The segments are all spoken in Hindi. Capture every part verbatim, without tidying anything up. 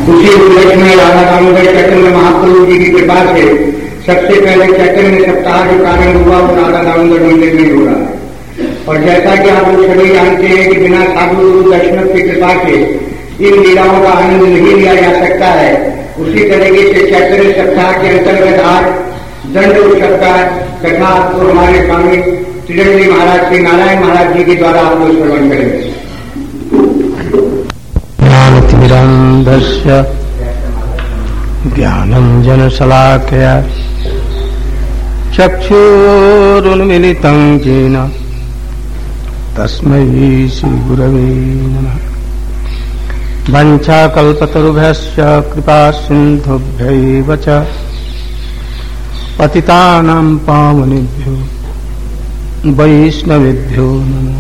उसी उपलक्ष्य में राधा दामोदर चैतन्य महाप्रभु जी की कृपा से सबसे पहले चैतन्य सप्ताह जो प्रारंभ हुआ वो राधा दामोदर मंदिर में हो रहा है। और जैसा कि आप लोग सभी जानते हैं कि बिना साधु गुरु वैष्णव की कृपा के इन लीलाओं का आनंद नहीं लिया जा सकता है, उसी तरीके से चैतन्य सप्ताह के अंतर्गत आज दंड उत्सव का कथा तो हमारे स्वामी त्रिजंगी महाराज श्री नारायण महाराज जी के द्वारा आप लोग श्रवण करेंगे। ज्ञानतिमिरान्धस्य ज्ञानञ्जनशलाकया चक्षुरुन्मिलितं येन तस्मै श्रीगुरवे नमः। वञ्चाकल्पतरुभ्यश्च कृपासिन्धुभ्यैव च पतितानां पावनेभ्यो वैष्णवेभ्यो नमो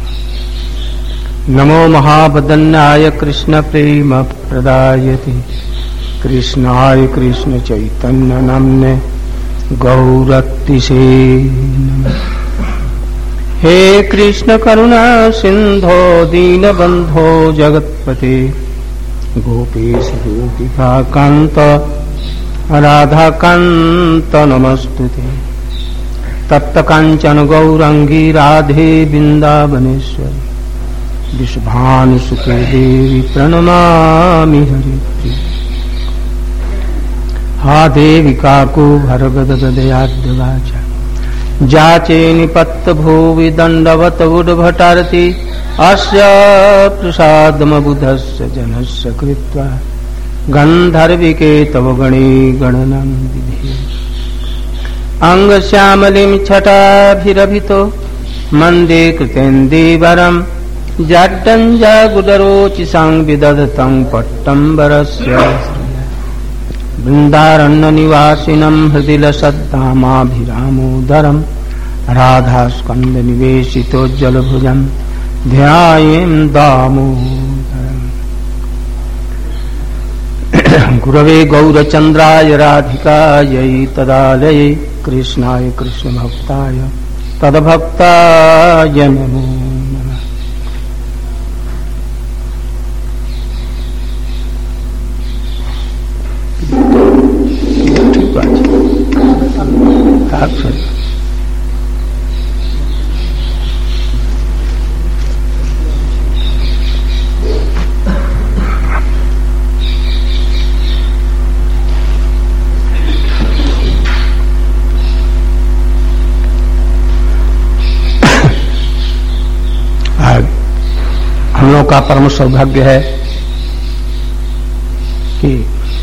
नमो महावदन्याय कृष्ण प्रेम प्रदायते कृष्णाय कृष्ण चैतन्य नाम्ने गौरतिसे नमः। हे कृष्ण करुणा सिंधो दीनबंधो जगत्पते गोपेश गोपिका कांत राधा कांत नमस्तुते। तप्त कांचन गौरंगी राधे वृंदावनेश्वरी विश्वभानुसुते देवी प्रणमामि हरिप्रिये। हा देवी काको भरगदगदयाद्वाचा जाचे निपत्त भुवि दंडवत उद्भटारति अस्य प्रसादमबुधस्य जनस्य कृत्वा गंधर्विके तव गणे गणनं विधि। अंगश्यामलिं छटाभिरभितो मन्दे कृतेन्दीवरम् जाड्डञ्जागुडरोचिसां विदधतं पट्टम्बरस्य वृन्दारण्यनिवासिनं हृदि लसद्धामाभिरामोदरं राधास्कन्धनिवेशितोज्ज्वलभुजं ध्यायेन् दामोदरम्। गुरवे गौरचन्द्राय राधिकायै तदालये कृष्णाय कृष्णभक्ताय तद्भक्ताय नमो नमः। हम लोग का परम सौभाग्य है कि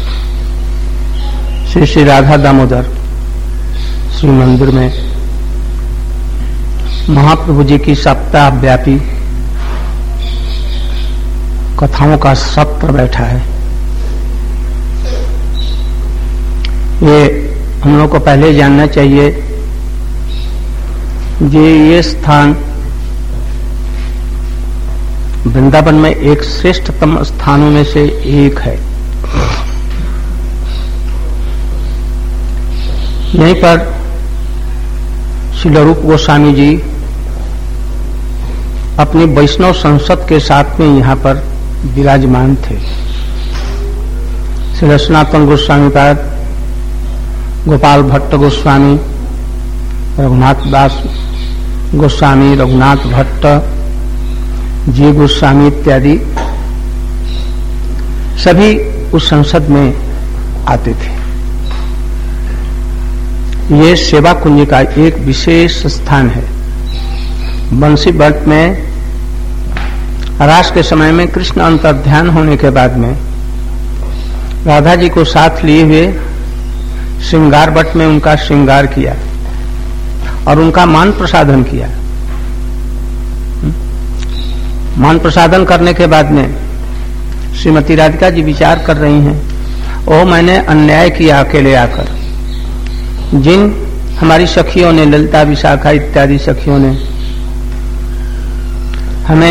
श्री श्री राधा दामोदर श्री मंदिर में महाप्रभु जी की सप्ताह व्यापी कथाओं का सत्र बैठा है। ये हम लोग को पहले जानना चाहिए कि ये स्थान वृंदावन में एक श्रेष्ठतम स्थानों में से एक है। यहीं पर श्री रूप गोस्वामी जी अपनी वैष्णव संसद के साथ में यहाँ पर विराजमान थे। श्री सनातन गोस्वामी पाद, गोपाल भट्ट गोस्वामी, रघुनाथ दास गोस्वामी, रघुनाथ भट्ट जी गोस्वामी इत्यादि सभी उस संसद में आते थे। ये सेवा कुंज का एक विशेष स्थान है। बंसी भट्ट में रास के समय में कृष्ण अंतर्ध्यान होने के बाद में राधा जी को साथ लिए हुए श्रृंगार भट्ट में उनका श्रृंगार किया और उनका मान प्रसादन किया। मान प्रसादन करने के बाद में श्रीमती राधिका जी विचार कर रही हैं, ओह मैंने अन्याय किया अकेले आकर। जिन हमारी सखियों ने, ललिता विशाखा इत्यादि सखियों ने हमें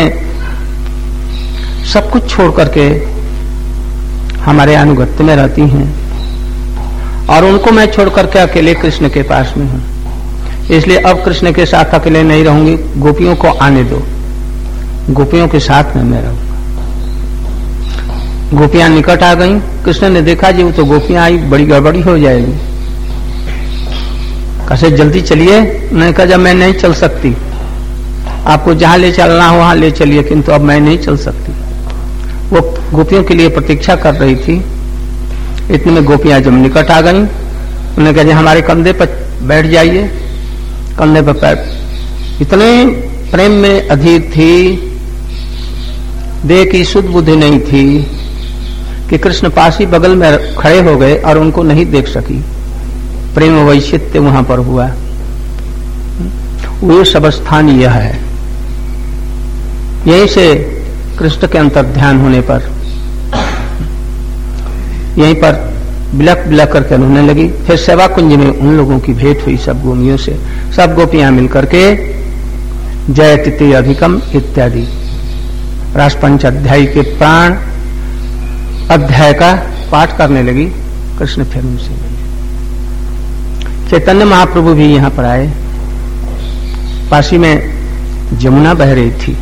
सब कुछ छोड़ करके हमारे अनुगत्य में रहती हैं और उनको मैं छोड़ करके अकेले कृष्ण के पास में हूं, इसलिए अब कृष्ण के साथ अकेले नहीं रहूंगी, गोपियों को आने दो, गोपियों के साथ में मैं रहूंगा। गोपियां निकट आ गईं। कृष्ण ने देखा जी वो तो गोपियां आई, बड़ी गड़बड़ी हो जाएगी, कैसे जल्दी चलिए। उन्होंने कहा जब मैं नहीं चल सकती, आपको जहां ले चलना हो वहां ले चलिए, किंतु अब मैं नहीं चल सकती। वो गोपियों के लिए प्रतीक्षा कर रही थी। इतने में गोपियां जब निकट आ गईं, उन्होंने कहा जी हमारे कंधे पर बैठ जाइए। कंधे पर पैर, इतने प्रेम में अधीर थी, देह की शुद्ध बुद्धि नहीं थी कि कृष्ण पास ही बगल में खड़े हो गए और उनको नहीं देख सकी। प्रेम वैचित्य वहां पर हुआ। वो सब स्थान यह है। यहीं से कृष्ण के अंतर ध्यान होने पर यहीं पर बिलक बिलक करके रोने लगी। फिर सेवा कुंज में उन लोगों की भेंट हुई सब गोपियों से। सब गोपियां मिलकर के जय तिथि अधिकम इत्यादि रासपंच अध्याय के प्राण अध्याय का पाठ करने लगी। कृष्ण फिर उनसे मिले। चैतन्य महाप्रभु भी यहां पर आए। पासी में जमुना बह रही थी।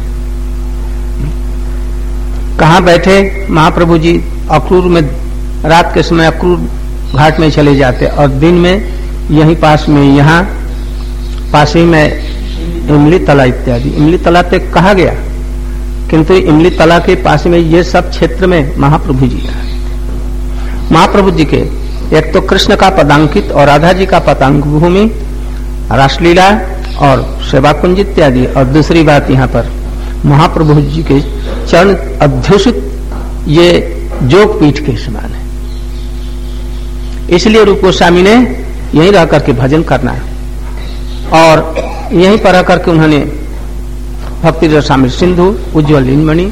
कहां बैठे महाप्रभु जी? अक्रूर में, रात के समय अक्रूर घाट में चले जाते और दिन में यहीं पास में, यहां पास ही में इमली तला इत्यादि। इमली तला तो कहा गया, किंतु इमली तला के पास में ये सब क्षेत्र में महाप्रभु जी आए। महाप्रभु जी के एक तो कृष्ण का पदांकित और राधा जी का पदांक भूमि, रासलीला और सेवा कुंज इत्यादि, और दूसरी बात यहाँ पर महाप्रभु जी के चरण अध्युषित ये जोग पीठ के समान है। इसलिए रूप गोस्वामी ने यहीं रह करके भजन करना है और यहीं पर रह करके उन्होंने भक्ति रसामृत सिंधु, उज्ज्वल लीनमणि,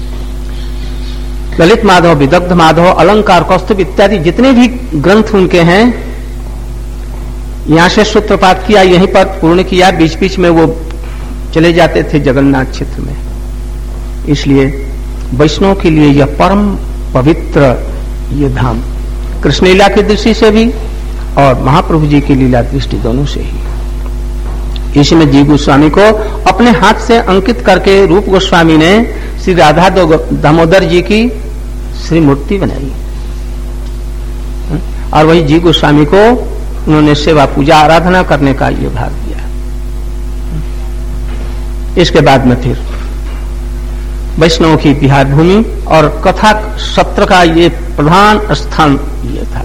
ललित माधव, विदग्ध माधव, अलंकार, कौस्तुभ इत्यादि जितने भी ग्रंथ उनके हैं, यहां से सूत्रपात किया, यहीं पर पूर्ण किया। बीच बीच में वो चले जाते थे जगन्नाथ क्षेत्र में। इसलिए वैष्णव के लिए यह परम पवित्र ये धाम, कृष्ण लीला की दृष्टि से भी और महाप्रभु जी की लीला दृष्टि दोनों से ही। इसमें जी गोस्वामी को अपने हाथ से अंकित करके रूप गोस्वामी ने श्री राधा दामोदर जी की श्री मूर्ति बनाई और वही जी गोस्वामी को उन्होंने सेवा पूजा आराधना करने का ये भाग दिया। इसके बाद में फिर वैष्णव की बिहार भूमि और कथा सत्र का ये प्रधान स्थान ये था।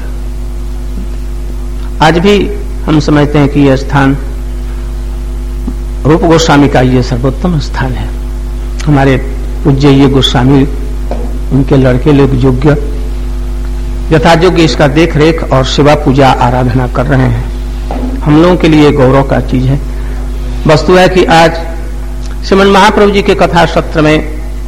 आज भी हम समझते हैं कि यह स्थान रूप गोस्वामी का ये सर्वोत्तम स्थान है। हमारे पूज्य ये गोस्वामी, उनके लड़के लोग योग्य यथा योग्य इसका देख रेख और सेवा पूजा आराधना कर रहे हैं। हम लोगों के लिए गौरव का चीज है। वस्तु है कि आज श्रीमन महाप्रभु जी के कथा सत्र में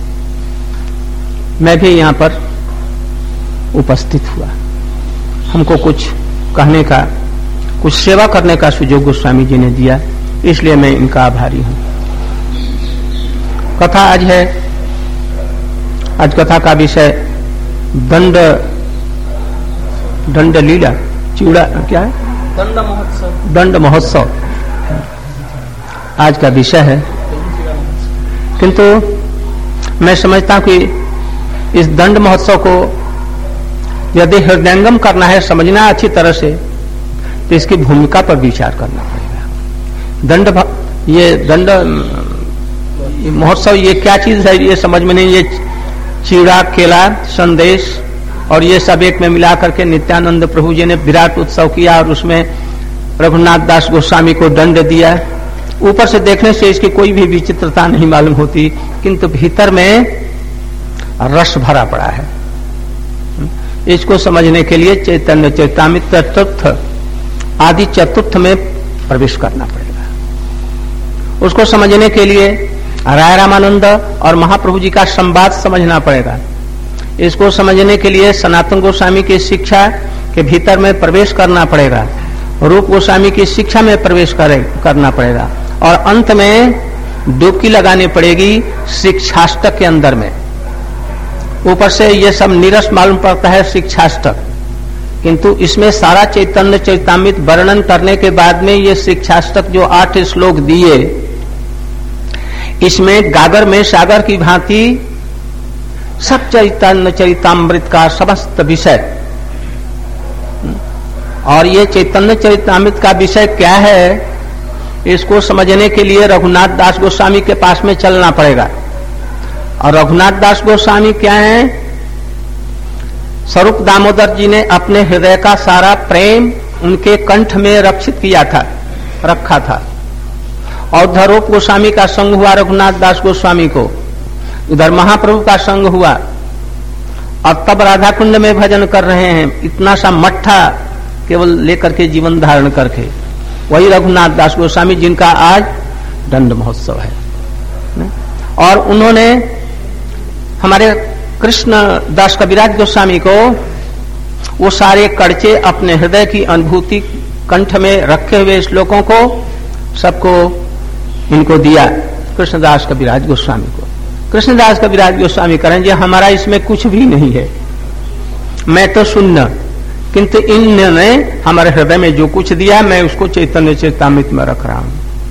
मैं भी यहाँ पर उपस्थित हुआ। हमको कुछ कहने का, कुछ सेवा करने का सुयोग गोस्वामी जी ने दिया, इसलिए मैं इनका आभारी हूं। कथा आज है, आज कथा का विषय दंड दंड लीला चिड़ा क्या है? दंड महोत्सव। दंड महोत्सव आज का विषय है। किंतु मैं समझता हूं कि इस दंड महोत्सव को यदि हृदयंगम करना है, समझना अच्छी तरह से, तो इसकी भूमिका पर विचार करना पड़ेगा। दंड ये दंड महोत्सव ये क्या चीज है ये समझ में नहीं। ये चिड़ा, केला, संदेश और ये सब एक में मिला करके नित्यानंद प्रभु जी ने विराट उत्सव किया और उसमें रघुनाथ दास गोस्वामी को दंड दिया। ऊपर से देखने से इसकी कोई भी विचित्रता नहीं मालूम होती, किंतु भीतर में रस भरा पड़ा है। इसको समझने के लिए चैतन्य चैतामृत चतुर्थ आदि चतुर्थ में प्रवेश करना पड़ेगा। उसको समझने के लिए राय रामानंद और महाप्रभु जी का संवाद समझना पड़ेगा। इसको समझने के लिए सनातन गोस्वामी की शिक्षा के भीतर में प्रवेश करना पड़ेगा, रूप गोस्वामी की शिक्षा में प्रवेश करे, करना पड़ेगा और अंत में डुबकी लगानी पड़ेगी शिक्षाष्टक के अंदर में। ऊपर से ये सब नीरस मालूम पड़ता है शिक्षाष्टक, किंतु इसमें सारा चैतन्य चैतामृत वर्णन करने के बाद में ये शिक्षाष्टक जो आठ श्लोक दिए, इसमें गागर में सागर की भांति सब चैतन्य चरितामृत का समस्त विषय। और ये चैतन्य चरितामृत का विषय क्या है, इसको समझने के लिए रघुनाथ दास गोस्वामी के पास में चलना पड़ेगा। और रघुनाथ दास गोस्वामी क्या है, स्वरूप दामोदर जी ने अपने हृदय का सारा प्रेम उनके कंठ में रक्षित किया था, रखा था। और उधर रूप गोस्वामी का संग हुआ रघुनाथ दास गोस्वामी को, उधर महाप्रभु का संग हुआ, और तब राधा कुंड में भजन कर रहे हैं, इतना सा मट्ठा केवल लेकर के जीवन धारण करके। वही रघुनाथ दास गोस्वामी जिनका आज दंड महोत्सव है। और उन्होंने हमारे कृष्ण दास कविराज गोस्वामी को वो सारे कड़चे अपने हृदय की अनुभूति कंठ में रखे हुए श्लोकों को सबको इनको दिया, कृष्णदास कविराज गोस्वामी को। कृष्णदास कविराज गोस्वामी करें जे हमारा इसमें कुछ भी नहीं है, मैं तो सुनना, किंतु इन्होंने हमारे हृदय में जो कुछ दिया मैं उसको चैतन्य चरितामृत में रख रहा हूं।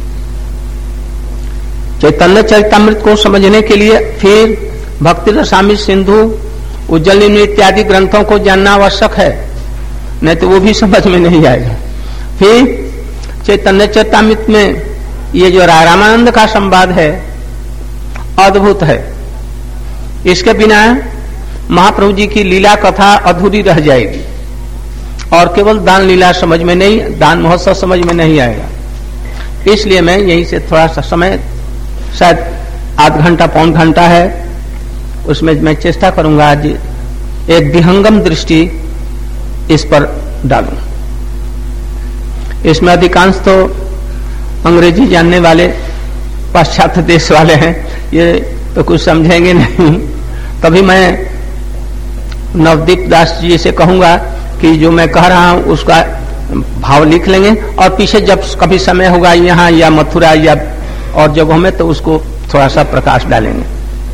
चैतन्य चरितामृत को समझने के लिए फिर भक्ति रसामृत सिंधु, उज्जवलिनी इत्यादि ग्रंथों को जानना आवश्यक है, नहीं तो वो भी समझ में नहीं आएगा। फिर चैतन्य चरितामृत में ये जो रामानंद का संवाद है अद्भुत है, इसके बिना महाप्रभु जी की लीला कथा अधूरी रह जाएगी और केवल दान लीला समझ में नहीं, दान महोत्सव समझ में नहीं आएगा। इसलिए मैं यहीं से थोड़ा सा समय, शायद आध घंटा पौन घंटा है, उसमें मैं चेष्टा करूंगा आज एक विहंगम दृष्टि इस पर डालूं। इसमें अधिकांश तो अंग्रेजी जानने वाले पाश्चात्य देश वाले हैं, ये तो कुछ समझेंगे नहीं। तभी मैं नवदीप दास जी से कहूंगा कि जो मैं कह रहा हूं उसका भाव लिख लेंगे, और पीछे जब कभी समय होगा यहाँ या मथुरा या और जगहों में तो उसको थोड़ा सा प्रकाश डालेंगे।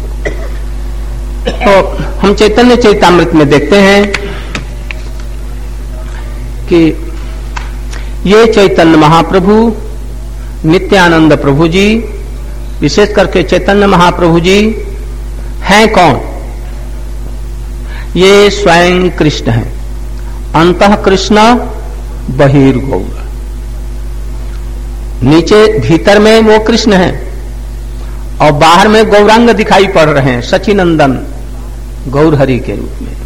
तो हम चैतन्य चरितामृत में देखते हैं कि ये चैतन्य महाप्रभु नित्यानंद प्रभु जी, विशेष करके चैतन्य महाप्रभु जी हैं कौन? ये स्वयं कृष्ण हैं। अंतः कृष्ण बहिर्गौर, नीचे भीतर में वो कृष्ण हैं और बाहर में गौरांग दिखाई पड़ रहे हैं, सचिनंदन गौरहरि के रूप में।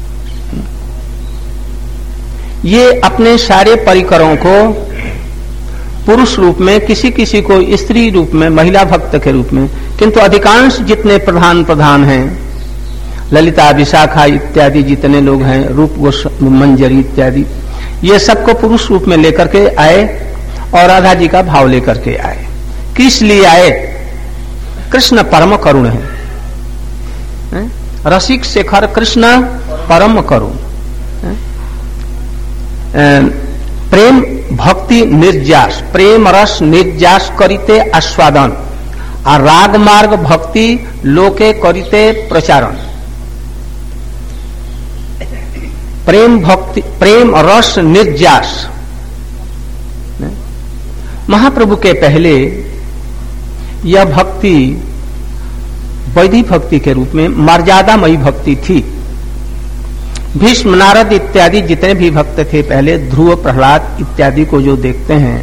ये अपने सारे परिकरों को पुरुष रूप में, किसी किसी को स्त्री रूप में, महिला भक्त के रूप में, किंतु अधिकांश जितने प्रधान प्रधान हैं, ललिता विशाखा इत्यादि जितने लोग हैं, रूप मंजरी इत्यादि, ये सबको पुरुष रूप में लेकर के आए और राधा जी का भाव लेकर के आए। किस लिए आए? कृष्ण परम करुण है, है? रसिक शेखर कृष्ण परम करुण, प्रेम भक्ति निर्जास, प्रेम रस निर्जास करिते आस्वादन, और राग मार्ग भक्ति लोके करिते प्रचारण। प्रेम भक्ति, प्रेम रस निर्जास। महाप्रभु के पहले यह भक्ति वैदिक भक्ति के रूप में मर्यादामयी भक्ति थी। भीष्म नारद इत्यादि जितने भी भक्त थे पहले, ध्रुव प्रहलाद इत्यादि को जो देखते हैं,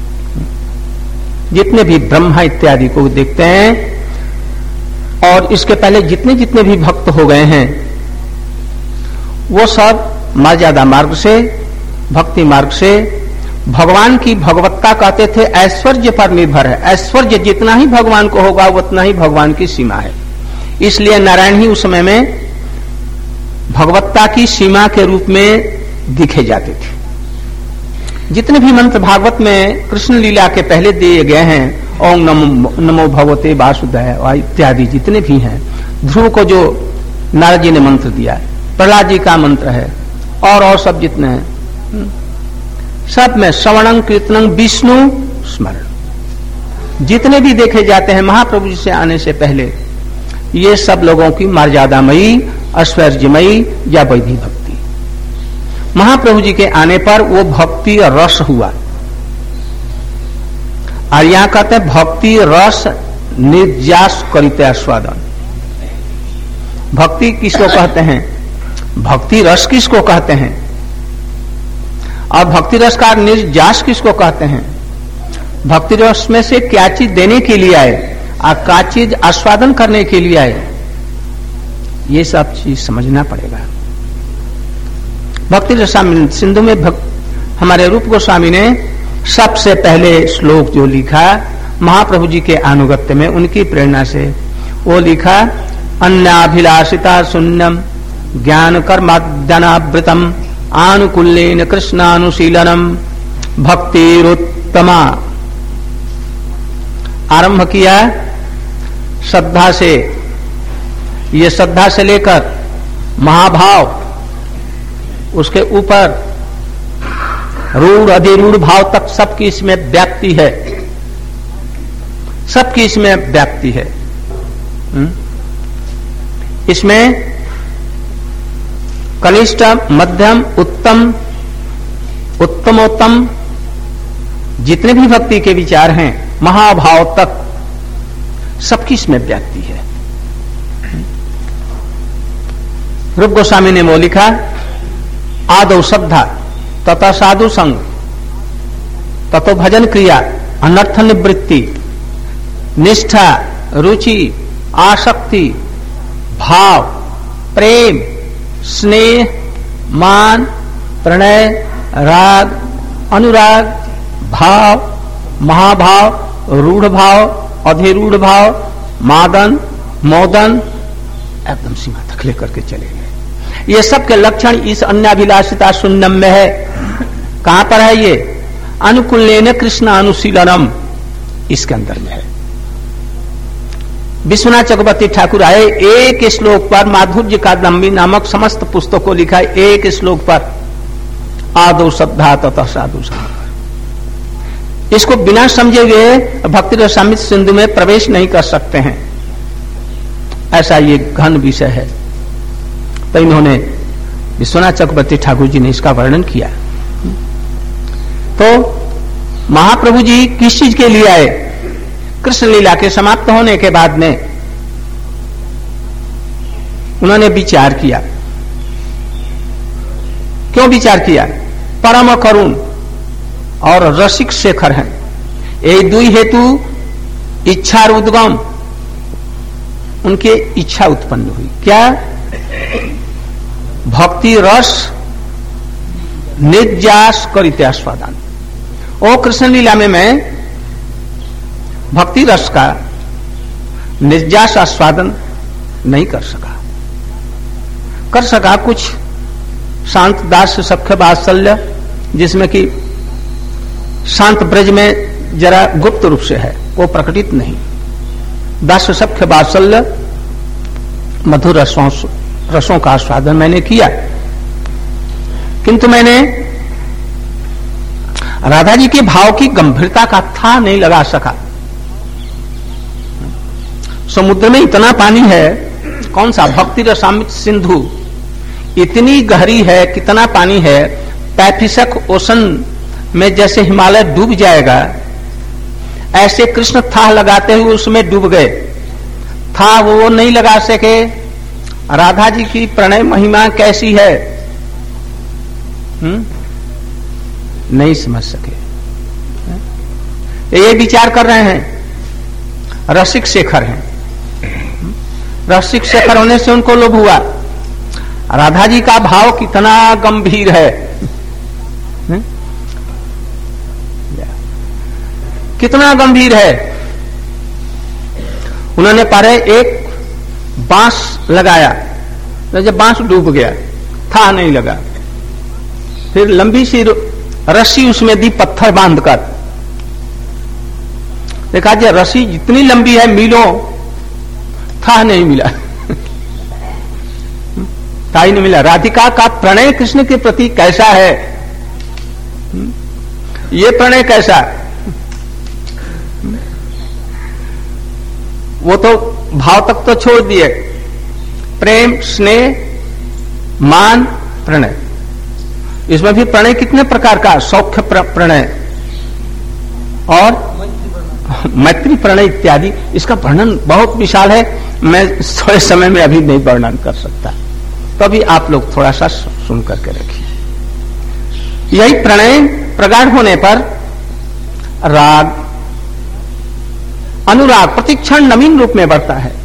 जितने भी ब्रह्मा इत्यादि को देखते हैं, और इसके पहले जितने जितने भी भक्त हो गए हैं, वो सब मर्यादा मार्ग से, भक्ति मार्ग से भगवान की भगवत्ता कहते थे ऐश्वर्य पर निर्भर है। ऐश्वर्य जितना ही भगवान को होगा उतना ही भगवान की सीमा है। इसलिए नारायण ही उस समय में भगवत्ता की सीमा के रूप में दिखे जाते थे। जितने भी मंत्र भागवत में कृष्ण लीला के पहले दिए गए हैं, ओम नमो नमो भगवते वासुदेव इत्यादि जितने भी हैं, ध्रुव को जो नारद जी ने मंत्र दिया, प्रहलाद जी का मंत्र है, और और सब जितने हैं, सब में श्रवणं कीर्तनं विष्णु स्मरण जितने भी देखे जाते हैं महाप्रभु जी से आने से पहले, ये सब लोगों की मर्यादामयी, ऐश्वर्यमयी या वैदिक भक्ति। महाप्रभु जी के आने पर वो भक्ति रस हुआ, और यहां कहते हैं भक्ति रस निर्जास करिते आस्वादन। भक्ति किसको कहते हैं, भक्ति रस किसको कहते हैं, और भक्ति रस का निर्जास किसको कहते हैं, भक्ति रस में से क्या चीज देने के लिए आए और क्या चीज आस्वादन करने के लिए आए, ये सब चीज समझना पड़ेगा। भक्ति रस सिंधु में भक, हमारे रूप गोस्वामी ने सबसे पहले श्लोक जो लिखा महाप्रभु जी के अनुगत्य में, उनकी प्रेरणा से वो लिखा, अन्याभिलाषिता शून्यम ज्ञान कर्माद्यनावृतम आनुकूल्येन कृष्णानुशीलनम भक्तिरुत्तमा। आरंभ किया श्रद्धा से, ये श्रद्धा से लेकर महाभाव, उसके ऊपर रूढ़ अधिरूढ़ भाव तक सबकी इसमें व्याप्ति है, सबकी इसमें व्याप्ति है। इसमें कनिष्ठ, मध्यम, उत्तम, उत्तमोत्तम जितने भी भक्ति के विचार हैं, महाभाव तक सबकी इसमें व्याप्ति है। रूप गोस्वामी ने वो लिखा, आदौ श्रद्धा तथा साधु संग ततो भजन क्रिया अनर्थ निवृत्ति निष्ठा रुचि आसक्ति भाव प्रेम स्नेह मान प्रणय राग अनुराग भाव महाभाव रूढ़ भाव अधिरूढ़ भाव मादन मोदन एकदम सीमा तक लेकर के चले गए। ये सब के लक्षण इस अन्याभिलाषिता शून्यम में है। कहां पर है ये? अनुकूल्येन कृष्ण अनुशीलनम, इसके अंदर में है। विश्वनाथ चक्रवर्ती ठाकुर आए, एक श्लोक पर माधुर्य कादम्बी नामक समस्त पुस्तक को लिखा है, एक श्लोक पर आदौ श्रद्धा तथा साधु संग। इसको बिना समझे हुए भक्ति रसामृत सिंधु में प्रवेश नहीं कर सकते हैं, ऐसा ये घन विषय है। तो इन्होंने विश्वनाथ चक्रवर्ती ठाकुर जी ने इसका वर्णन किया। तो महाप्रभु जी किस चीज के लिए आए? कृष्ण लीला के समाप्त होने के बाद में उन्होंने विचार किया। क्यों विचार किया? परम करुण और रसिक शेखर हैं, ये दुई हेतु इच्छा उद्गम, उनके इच्छा उत्पन्न हुई। क्या? भक्ति रस निर्जास करिते आस्वादन। ओ कृष्ण लीला में मैं भक्ति रस का निर्जास आस्वादन नहीं कर सका कर सका कुछ शांत दास सख्य वात्सल्य, जिसमें कि शांत ब्रज में जरा गुप्त रूप से है, वो प्रकटित नहीं। दास सख्य वात्सल्य मधुर रसों रसों का आस्वादन मैंने किया, किंतु मैंने राधा जी के भाव की गंभीरता का था नहीं लगा सका। समुद्र में इतना पानी है, कौन सा भक्ति रसामृत सिंधु इतनी गहरी है, कितना पानी है, पैसिफिक ओशन में जैसे हिमालय डूब जाएगा, ऐसे कृष्ण था लगाते हुए उसमें डूब गए। था वो नहीं लगा सके। राधा जी की प्रणय महिमा कैसी है, हुँ? नहीं समझ सके। ये विचार कर रहे हैं, रसिक शेखर हैं। रसिक शेखर होने से उनको लोभ हुआ, राधा जी का भाव कितना गंभीर है, हुँ? कितना गंभीर है। उन्होंने पहले एक बांस लगाया, तो जब बांस डूब गया, था नहीं लगा, फिर लंबी सी रस्सी उसमें दी पत्थर बांधकर। देखा जी रस्सी जितनी लंबी है मीलों, था नहीं मिला था ही नहीं मिला। राधिका का प्रणय कृष्ण के प्रति कैसा है, ये प्रणय कैसा, वो तो भाव तक तो छोड़ दिए, प्रेम स्नेह मान प्रणय। इसमें भी प्रणय कितने प्रकार का, सौख्य प्रणय और मैत्री प्रणय इत्यादि, इसका वर्णन बहुत विशाल है, मैं थोड़े समय में अभी नहीं वर्णन कर सकता, तो अभी आप लोग थोड़ा सा सुन करके रखिए। यही प्रणय प्रगाढ़ होने पर राग, अनुराग प्रतिक्षण नवीन रूप में बढ़ता है।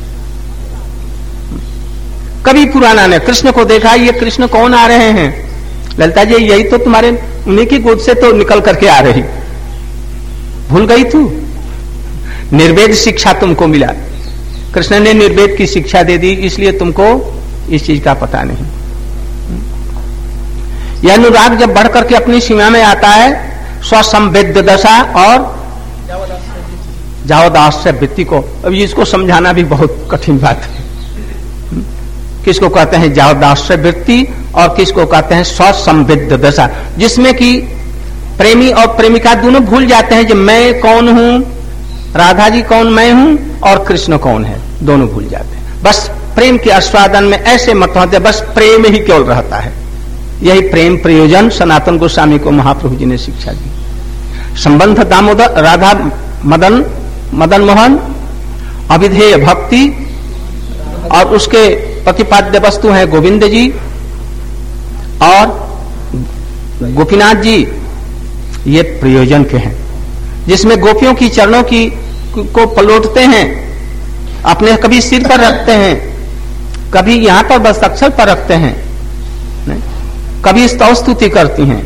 कभी पुराना ने कृष्ण को देखा, ये कृष्ण कौन आ रहे हैं? ललिता जी यही तो तुम्हारे उन्हीं की गोद से तो निकल करके आ रही, भूल गई तू? निर्वेद शिक्षा तुमको मिला, कृष्ण ने निर्वेद की शिक्षा दे दी, इसलिए तुमको इस चीज का पता नहीं। यह अनुराग जब बढ़ करके अपनी सीमा में आता है, स्वसंवेद्य दशा और जावदास्य वृत्ति को, अब इसको समझाना भी बहुत कठिन बात है। किसको कहते हैं जावदास्य वृत्ति और किसको कहते हैं स्वसंवेद्य दशा, जिसमें कि प्रेमी और प्रेमिका दोनों भूल जाते हैं कि मैं कौन हूं, राधा जी कौन मैं हूं और कृष्ण कौन है, दोनों भूल जाते हैं। बस प्रेम के आस्वादन में ऐसे मत होते, बस प्रेम ही केवल रहता है। यही प्रेम प्रयोजन सनातन गोस्वामी को महाप्रभु जी ने शिक्षा दी। संबंध दामोदर राधा मदन मदन मोहन, अविधेय भक्ति, और उसके प्रतिपाद्य वस्तु हैं गोविंद जी और गोपीनाथ जी, ये प्रयोजन के हैं, जिसमें गोपियों की चरणों की को पलटते हैं, अपने कभी सिर पर रखते हैं, कभी यहां पर बस अक्षर पर रखते हैं, कभी स्तव स्तुति करती हैं।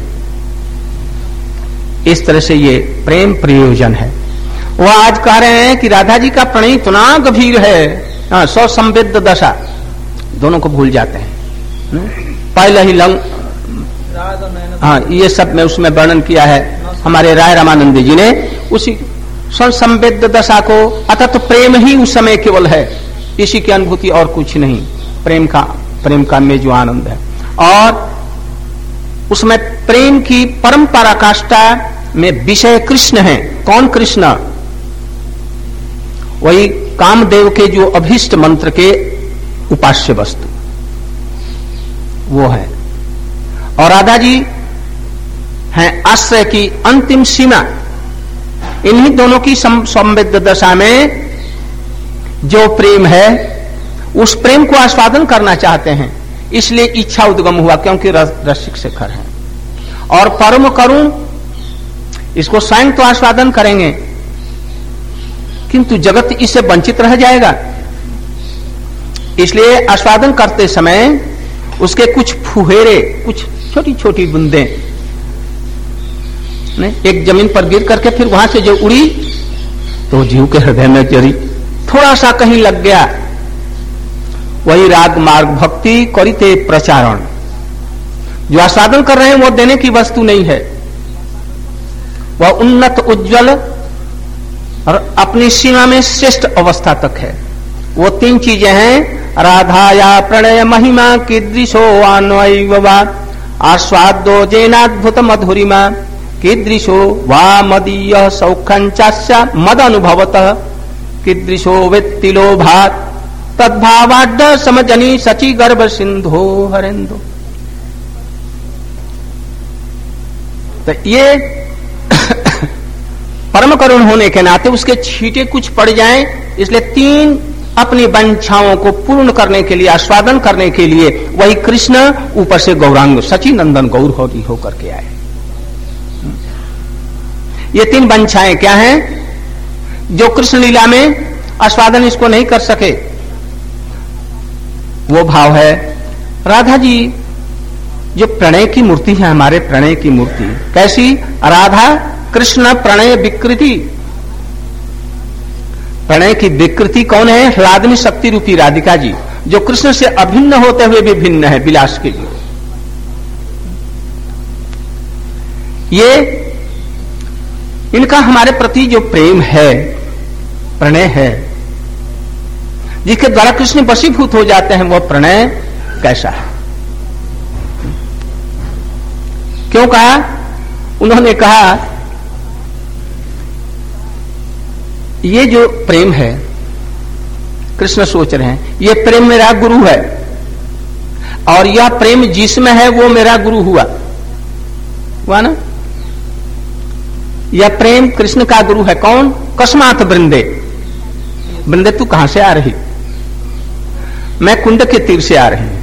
इस तरह से ये प्रेम प्रयोजन है। वह आज कह रहे हैं कि राधा जी का प्रणय इतना गंभीर है, सौ संवेद्य दशा, दोनों को भूल जाते हैं। पहले ही लंग, हाँ ये सब में उसमें वर्णन किया है हमारे राय रामानंद जी ने, उसी संवेद्य दशा को, अतः तो प्रेम ही उस समय केवल है, इसी की अनुभूति और कुछ नहीं, प्रेम का प्रेम का में जो आनंद है। और उसमें प्रेम की परम पराकाष्ठा में विषय कृष्ण है। कौन कृष्ण? वही कामदेव के जो अभीष्ट मंत्र के उपास्य वस्तु वो है, और राधा जी हैं आश्रय की अंतिम सीमा। इन्हीं दोनों की संवेद्य दशा में जो प्रेम है, उस प्रेम को आस्वादन करना चाहते हैं, इसलिए इच्छा उद्गम हुआ, क्योंकि रसिक शेखर है। और परम करुण, इसको स्वयं तो आस्वादन करेंगे, किंतु जगत इससे वंचित रह जाएगा, इसलिए आस्वादन करते समय उसके कुछ फुहेरे, कुछ छोटी छोटी बूंदें एक जमीन पर गिर करके फिर वहां से जो उड़ी तो जीव के हृदय में जरी, थोड़ा सा कहीं लग गया, वही राग मार्ग भक्ति करिते प्रचारण। जो आस्वादन कर रहे हैं वो देने की वस्तु नहीं है, वह उन्नत उज्जवल और अपनी सीमा में श्रेष्ठ अवस्था तक है। वो तीन चीजें हैं, राधाया प्रणय महिमा कीदृशो अन्वयवा आस्वादो जेनाद्भुत मधुरिमा कीदृशो वा मदीय सौखंचास्य मद अनुभवतः कीदृशो वेत्ति लोभात् तद्भावाड्ड समजनी सची गर्भ सिंधो हरेंदो। तो ये परम करुण होने के नाते उसके छींटे कुछ पड़ जाएं, इसलिए तीन अपनी वंछाओं को पूर्ण करने के लिए, आस्वादन करने के लिए वही कृष्ण ऊपर से गौरांग सची नंदन गौर होगी होकर के आए। ये तीन वंछाएं क्या हैं? जो कृष्ण लीला में आस्वादन इसको नहीं कर सके, वो भाव है राधा जी जो प्रणय की मूर्ति है, हमारे प्रणय की मूर्ति कैसी? राधा कृष्ण प्रणय विकृति। प्रणय की विकृति कौन है? ह्लादनी शक्ति रूपी राधिका जी, जो कृष्ण से अभिन्न होते हुए भी भिन्न है विलास के लिए। ये इनका हमारे प्रति जो प्रेम है, प्रणय है, जिसके द्वारा कृष्ण वशीभूत हो जाते हैं, वह प्रणय कैसा है? क्यों कहा? उन्होंने कहा ये जो प्रेम है, कृष्ण सोच रहे हैं ये प्रेम मेरा गुरु है, और यह प्रेम जिसमें है वो मेरा गुरु हुआ हुआ ना। यह प्रेम कृष्ण का गुरु है। कौन? कस्मात वृंदे, वृंदे तू कहां से आ रही? मैं कुंड के तीर से आ रही हूं।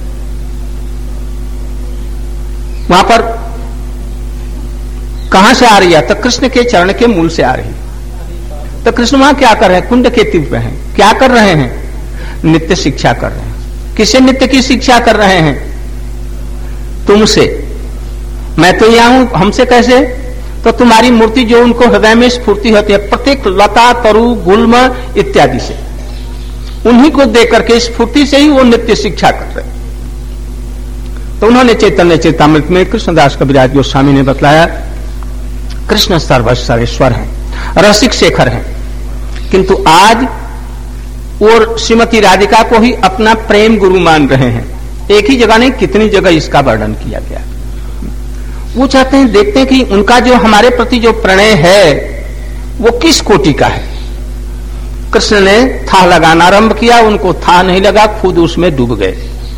वहां पर कहां से आ रही है? तो कृष्ण के चरण के मूल से आ रही। तो कृष्ण वहां क्या कर रहे हैं? कुंड के तीर पे हैं। क्या कर रहे हैं? नित्य शिक्षा कर रहे हैं। किसे नित्य की शिक्षा कर रहे हैं? तुमसे। मैं तो यहां हूं, हमसे कैसे? तो तुम्हारी मूर्ति जो उनको हृदय में स्फूर्ति होती है प्रत्येक लता, तरु, गुल्म इत्यादि से, उन्हीं को देख करके स्फूर्ति से ही वो नित्य शिक्षा कर रहे हैं। तो उन्होंने चैतन्य चेतामृत में कृष्णदास कविराज गोस्वामी ने बतलाया, कृष्ण सर्वस्वरेश्वर है, रसिक शेखर है, किंतु आज और श्रीमती राधिका को ही अपना प्रेम गुरु मान रहे हैं। एक ही जगह नहीं, कितनी जगह इसका वर्णन किया गया। वो चाहते हैं, देखते हैं कि उनका जो हमारे प्रति जो प्रणय है वो किस कोटि का है। कृष्ण ने था लगाना आरंभ किया, उनको था नहीं लगा, खुद उसमें डूब गए।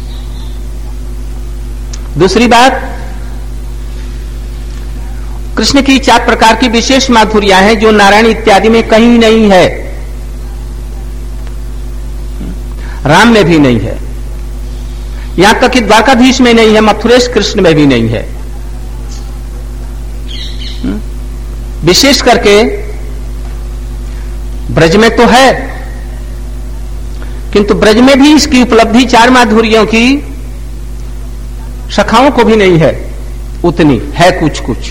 दूसरी बात, कृष्ण की चार प्रकार की विशेष माधुर्यां हैं जो नारायण इत्यादि में कहीं नहीं है, राम में भी नहीं है, यहां तक कि द्वारकाधीश में नहीं है, मथुरेश कृष्ण में भी नहीं है। विशेष करके ब्रज में तो है, किंतु ब्रज में भी इसकी उपलब्धि चार माधुर्यों की सखाओं को भी नहीं है, उतनी है कुछ कुछ।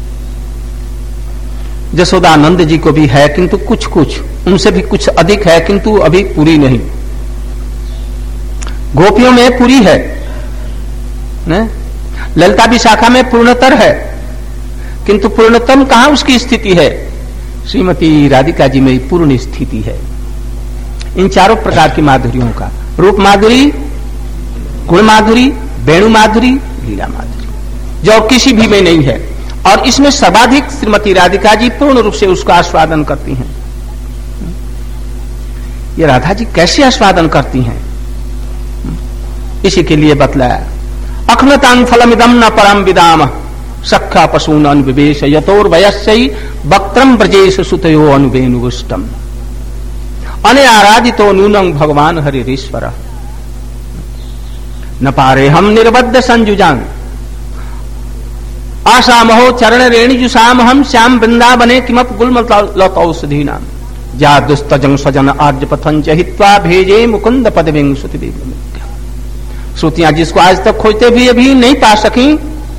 जसोदानंद जी को भी है, किंतु कुछ कुछ, उनसे भी कुछ अधिक है, किंतु अभी पूरी नहीं। गोपियों में पूरी है, ललिता विशाखा में पूर्णतर है, किंतु पूर्णतम कहां उसकी स्थिति है? श्रीमती राधिका जी में पूर्ण स्थिति है। इन चारों प्रकार की माधुरियों का, रूप माधुरी, गुण माधुरी, वेणु माधुरी, लीला माधुरी, जो किसी भी में नहीं है। और इसमें सर्वाधिक श्रीमती राधिका जी पूर्ण रूप से उसका आस्वादन करती हैं। ये राधा जी कैसे आस्वादन करती हैं, इसी के लिए बतलाया, अखनतां फलमिदं न परम विदाम सख्या पशून अनुविवेश यतोर वयस्यई वक्त्रम ब्रजेश सुतयो अनुवेनुष्टम अने आराधितो नूनं भगवान हरिश्वर न पारे हम निर्बद्ध संजुजान आशामहो चरण रेणुजुषाम हम श्याम वृंदावने किमप गुल्म लतौषधीनाम जा दुस्तजं स्वजन आर्य पथं च हित्वा भेजे मुकुंद पदविं श्रुति। श्रुतियां जिसको आज तक खोजते भी अभी नहीं पा सकी,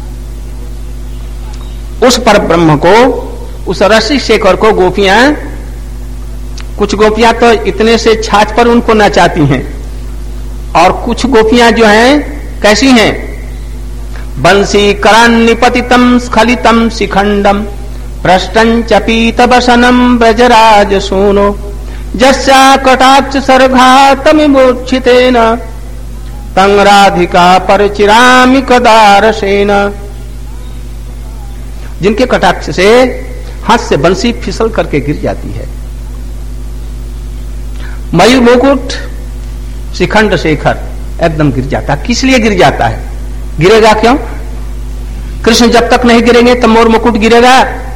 उस पर ब्रह्म को, उस रसिक शेखर को गोपियां, कुछ गोपियां तो इतने से छाछ पर उनको नचाती हैं, और कुछ गोपियां जो हैं कैसी हैं? बंसी करान्निपतितम स्खलितम शिखंडम भ्रष्टं च पीतवसनम ब्रजराज सूनो जस्या कटाक्ष सर्घातमिमूर्छितेन तं राधिका परचिरामि कदारसेन। जिनके कटाक्ष से हाथ से बंसी फिसल करके गिर जाती है। मयूर मुकुट शिखंड शेखर एकदम गिर जाता है। किस लिए गिर जाता है? गिरेगा क्यों? कृष्ण जब तक नहीं गिरेंगे तब मोर मुकुट गिरेगा।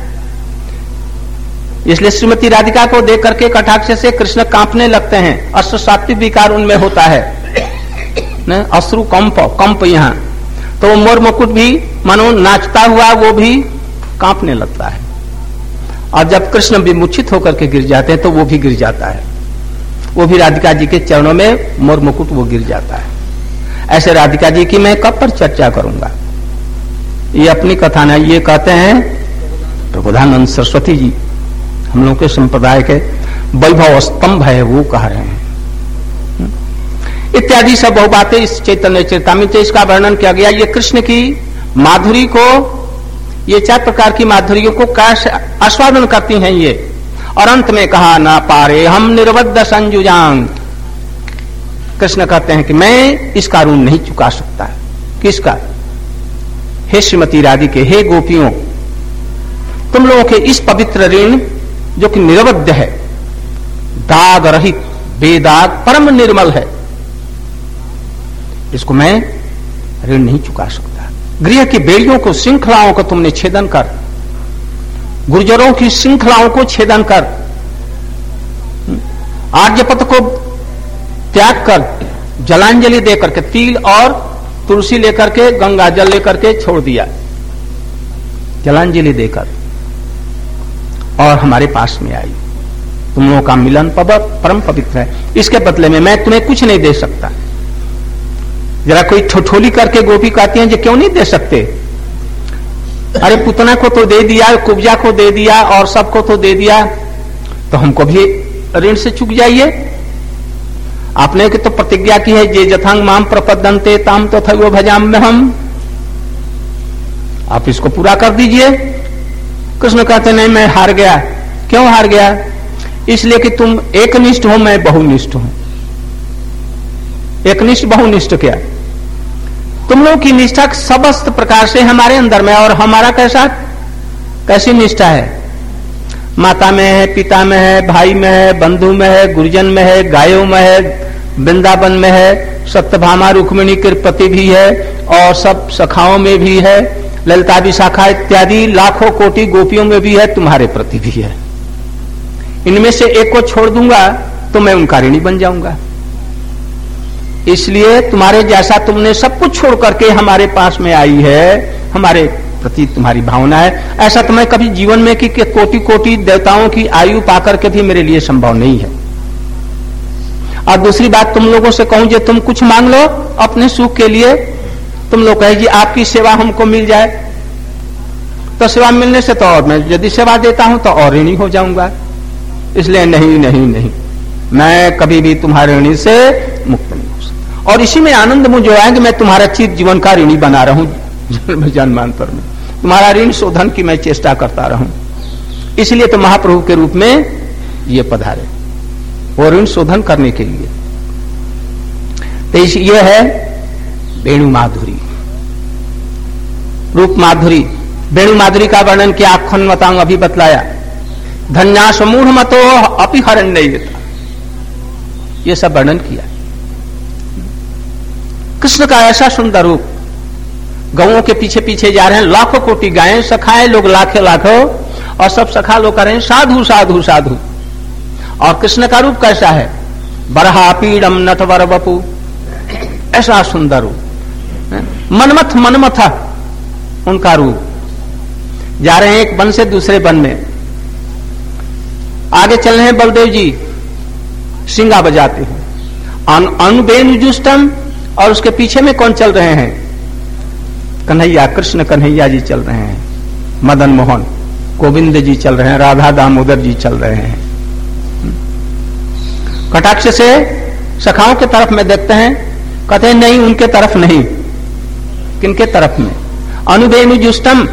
इसलिए श्रीमती राधिका को देख करके कटाक्ष से कृष्ण कांपने लगते हैं। अश्व सात्विक विकार उनमें होता है, अश्रु कंप कंप यहां, तो वो मोर मुकुट भी मानो नाचता हुआ वो भी कांपने लगता है। और जब कृष्ण विमुचित होकर के गिर जाते हैं तो वो भी गिर जाता है, वो भी राधिका जी के चरणों में मोर मुकुट वो गिर जाता है। ऐसे राधिका जी की मैं कब पर चर्चा करूंगा, ये अपनी कथा नहीं, ये कहते हैं प्रबोधानंद सरस्वती जी, हम लोग के संप्रदाय के वैभव स्तंभ है, वो कह रहे हैं। इत्यादि सब बहु बातें इस चैतन्य चरितामृत इसका वर्णन किया गया। ये कृष्ण की माधुरी को, ये चार प्रकार की माधुरियों को कैसे आस्वादन करती हैं ये। और अंत में कहा, ना पारे हम निर्बद्ध संजुजांग। कृष्ण कहते हैं कि मैं इसका ऋण नहीं चुका सकता। किसका? हे श्रीमती राधिके, हे गोपियों, तुम लोगों के इस पवित्र ऋण जो कि निरवध्य है, दाग रहित, बेदाग, परम निर्मल है, इसको मैं ऋण नहीं चुका सकता। गृह की बेड़ियों को, श्रृंखलाओं को तुमने छेदन कर गुर्जरों की श्रृंखलाओं को छेदन कर, आर्यपथ को त्याग कर, जलांजलि देकर के, तिल और तुलसी लेकर के, गंगा जल लेकर के छोड़ दिया, जलांजलि देकर, और हमारे पास में आई। तुम लोगों का मिलन परम पवित्र है, इसके बदले में मैं तुम्हें कुछ नहीं दे सकता। जरा कोई ठोठोली करके गोपी कहती हैं, जो क्यों नहीं दे सकते? अरे पुतना को तो दे दिया, कुब्जा को दे दिया और सबको तो दे दिया, तो हमको भी ऋण से चूक जाइए। आपने तो प्रतिज्ञा की है, जे जथांग माम प्रपद्यन्ते ताम तो थैव भजाम में हम, आप इसको पूरा कर दीजिए। कृष्ण कहते नहीं, मैं हार गया। क्यों हार गया? इसलिए कि तुम एकनिष्ठ हो, मैं बहुनिष्ठ हूं। एकनिष्ठ बहुनिष्ठ क्या? तुम लोगों की निष्ठा समस्त प्रकार से हमारे अंदर में, और हमारा कैसा कैसी निष्ठा है? माता में है, पिता में है, भाई में है, बंधु में है, गुरुजन में है, गायों में है, वृंदावन में है, सत्यभामा रुक्मिणी के प्रति भी है, और सब सखाओं में भी है, ललिता विशाखा इत्यादि लाखों कोटि गोपियों में भी है, तुम्हारे प्रति भी है। इनमें से एक को छोड़ दूंगा तो मैं उनका ऋणी बन जाऊंगा। इसलिए तुम्हारे जैसा तुमने सब कुछ छोड़ करके हमारे पास में आई है, हमारे प्रति तुम्हारी भावना है, ऐसा तो मैं कभी जीवन में कि कोटि कोटि देवताओं की आयु पाकर के भी मेरे लिए संभव नहीं है। और दूसरी बात तुम लोगों से कहूं, जो तुम कुछ मांग लो अपने सुख के लिए, तुम लोग कहे जी आपकी सेवा हमको मिल जाए, तो सेवा मिलने से तो और मैं यदि सेवा देता हूं तो और ऋणी हो जाऊंगा। इसलिए नहीं नहीं नहीं, मैं कभी भी तुम्हारे ऋणी से मुक्त नहीं हो सकता। और इसी में आनंद मुझे आया कि मैं तुम्हारा चिर जीवन का ऋणी बना रहूं, जन्मांतर में तुम्हारा ऋण शोधन की मैं चेष्टा करता रहूं। इसलिए तो महाप्रभु के रूप में ये पधारे, वो ऋण शोधन करने के लिए। तो ये है वेणु माधुरी, रूप माधुरी। वेणु माधुरी का वर्णन किया, आखन मतांग अभी बतलाया। धन्या समूढ़ मतो अपि हरण नहीं देता, ये सब वर्णन किया। कृष्ण का ऐसा सुंदर रूप, गौओं के पीछे पीछे जा रहे हैं, लाखों कोटि गायें, सखाए लोग लाखे लाखों, और सब सखा लोग कर रहे हैं साधु साधु साधु। और कृष्ण का रूप कैसा है? बरहा पीड़म नटवर बपू, ऐसा सुंदर रूप, मनमथ मनमथा उनका रूप। जा रहे हैं एक वन से दूसरे वन में, आगे चल रहे हैं बलदेव जी, सिंगा बजाते हैं, अनुबेनुजुष्टम, और उसके पीछे में कौन चल रहे हैं? कन्हैया, कृष्ण कन्हैया जी चल रहे हैं, मदन मोहन गोविंद जी चल रहे हैं, राधा दामोदर जी चल रहे हैं। कटाक्ष से सखाओं के तरफ में देखते हैं, कहते हैं नहीं उनके तरफ नहीं। किनके तरफ में? अनुबेनुजुष्टम,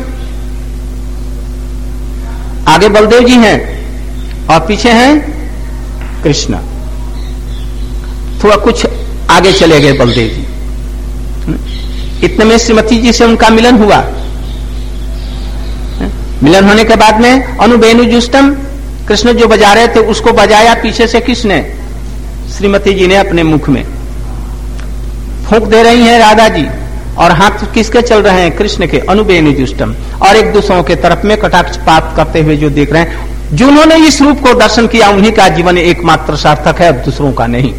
आगे बलदेव जी हैं और पीछे हैं कृष्ण। थोड़ा कुछ आगे चले गए बलदेव जी, इतने में श्रीमती जी से उनका मिलन हुआ। मिलन होने के बाद में अनुबेनुजुष्टम, कृष्ण जो बजा रहे थे उसको बजाया पीछे से किसने? श्रीमती जी ने अपने मुख में फूंक दे रही हैं राधा जी, और हाथ किसके चल रहे हैं? कृष्ण के, अनुबेनुजुष्टम। और एक दूसरों के तरफ में कटाक्षपात करते हुए जो देख रहे हैं, जिन्होंने इस रूप को दर्शन किया उन्हीं का जीवन एकमात्र सार्थक है, अब दूसरों का नहीं।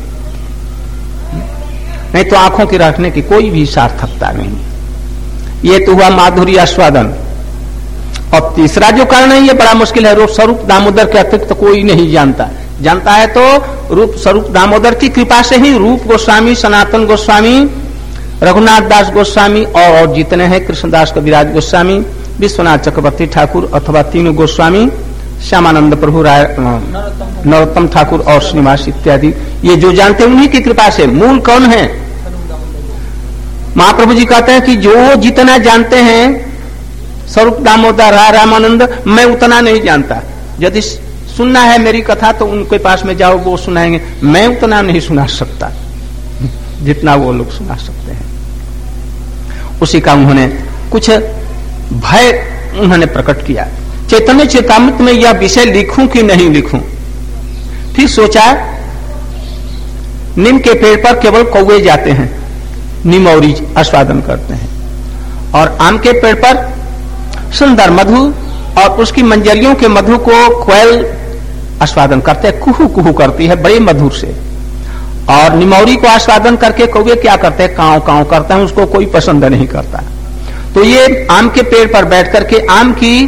नहीं तो आंखों की रखने की कोई भी सार्थकता नहीं। ये तो हुआ माधुरी आस्वादन। और तीसरा जो कारण है ये बड़ा मुश्किल है, रूप स्वरूप दामोदर के अतिरिक्त तो कोई नहीं जानता। जानता है तो रूप स्वरूप दामोदर की कृपा से ही रूप गोस्वामी, सनातन गोस्वामी, रघुनाथ दास गोस्वामी और जितने हैं कृष्णदास कविराज गोस्वामी, विश्वनाथ चक्रवर्ती ठाकुर अथवा तीनों गोस्वामी, श्यामानंद प्रभु राय, नरोत्तम ठाकुर और श्रीनिवास इत्यादि, ये जो जानते हैं उन्हीं की कृपा से। मूल कौन है? महाप्रभु जी कहते हैं कि जो जितना जानते हैं स्वरूप दामोदर रामानंद, मैं उतना नहीं जानता। यदि सुनना है मेरी कथा तो उनके पास में जाओ, वो सुनाएंगे। मैं उतना नहीं सुना सकता जितना वो लोग सुना सकते हैं। उसी का उन्होंने कुछ भय उन्होंने प्रकट किया। चैतन्य चेतामृत में यह विषय लिखूं कि नहीं लिखूं, फिर सोचा नीम के पेड़ पर केवल कौवे जाते हैं, नीमौरी आस्वादन करते हैं, और आम के पेड़ पर सुंदर मधु और उसकी मंजरियों के मधु को कोयल आस्वादन करते हैं, कुहू कुहू करती है बड़े मधुर से। और निमौरी को आस्वादन करके कौवे क्या करते हैं, कांव कांव करते हैं, उसको कोई पसंद नहीं करता। तो ये आम के पेड़ पर बैठ करके आम की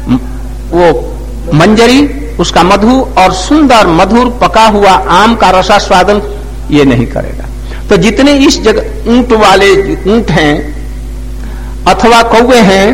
वो मंजरी, उसका मधु और सुंदर मधुर पका हुआ आम का रसास्वादन ये नहीं करेगा। तो जितने इस जगह ऊंट वाले ऊंट हैं अथवा कौवे हैं,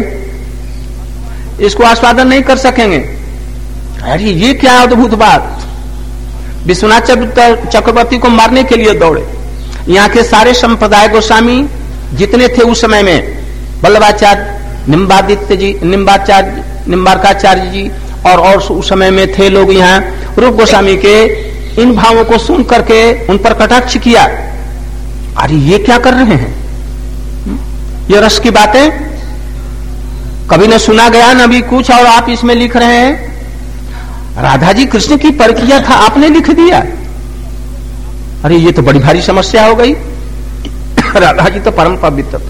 इसको आस्वादन नहीं कर सकेंगे। अरे ये क्या अद्भुत बात! विश्वनाथ चक्रवर्ती को मारने के लिए दौड़े। यहाँ के सारे संप्रदाय गोस्वामी जितने थे उस समय में, वल्लभाचार्य, निम्बादित्य जी, निम्बाचार्य, निम्बारकाचार्य जी और और उस समय में थे लोग यहाँ, रूप गोस्वामी के इन भावों को सुन करके उन पर कटाक्ष किया। अरे ये क्या कर रहे हैं, ये रस की बातें कभी न सुना गया न भी कुछ, और आप इसमें लिख रहे हैं। राधा जी कृष्ण की परकिया था, आपने लिख दिया। अरे ये तो बड़ी भारी समस्या हो गई। राधा जी तो परम पवित्र,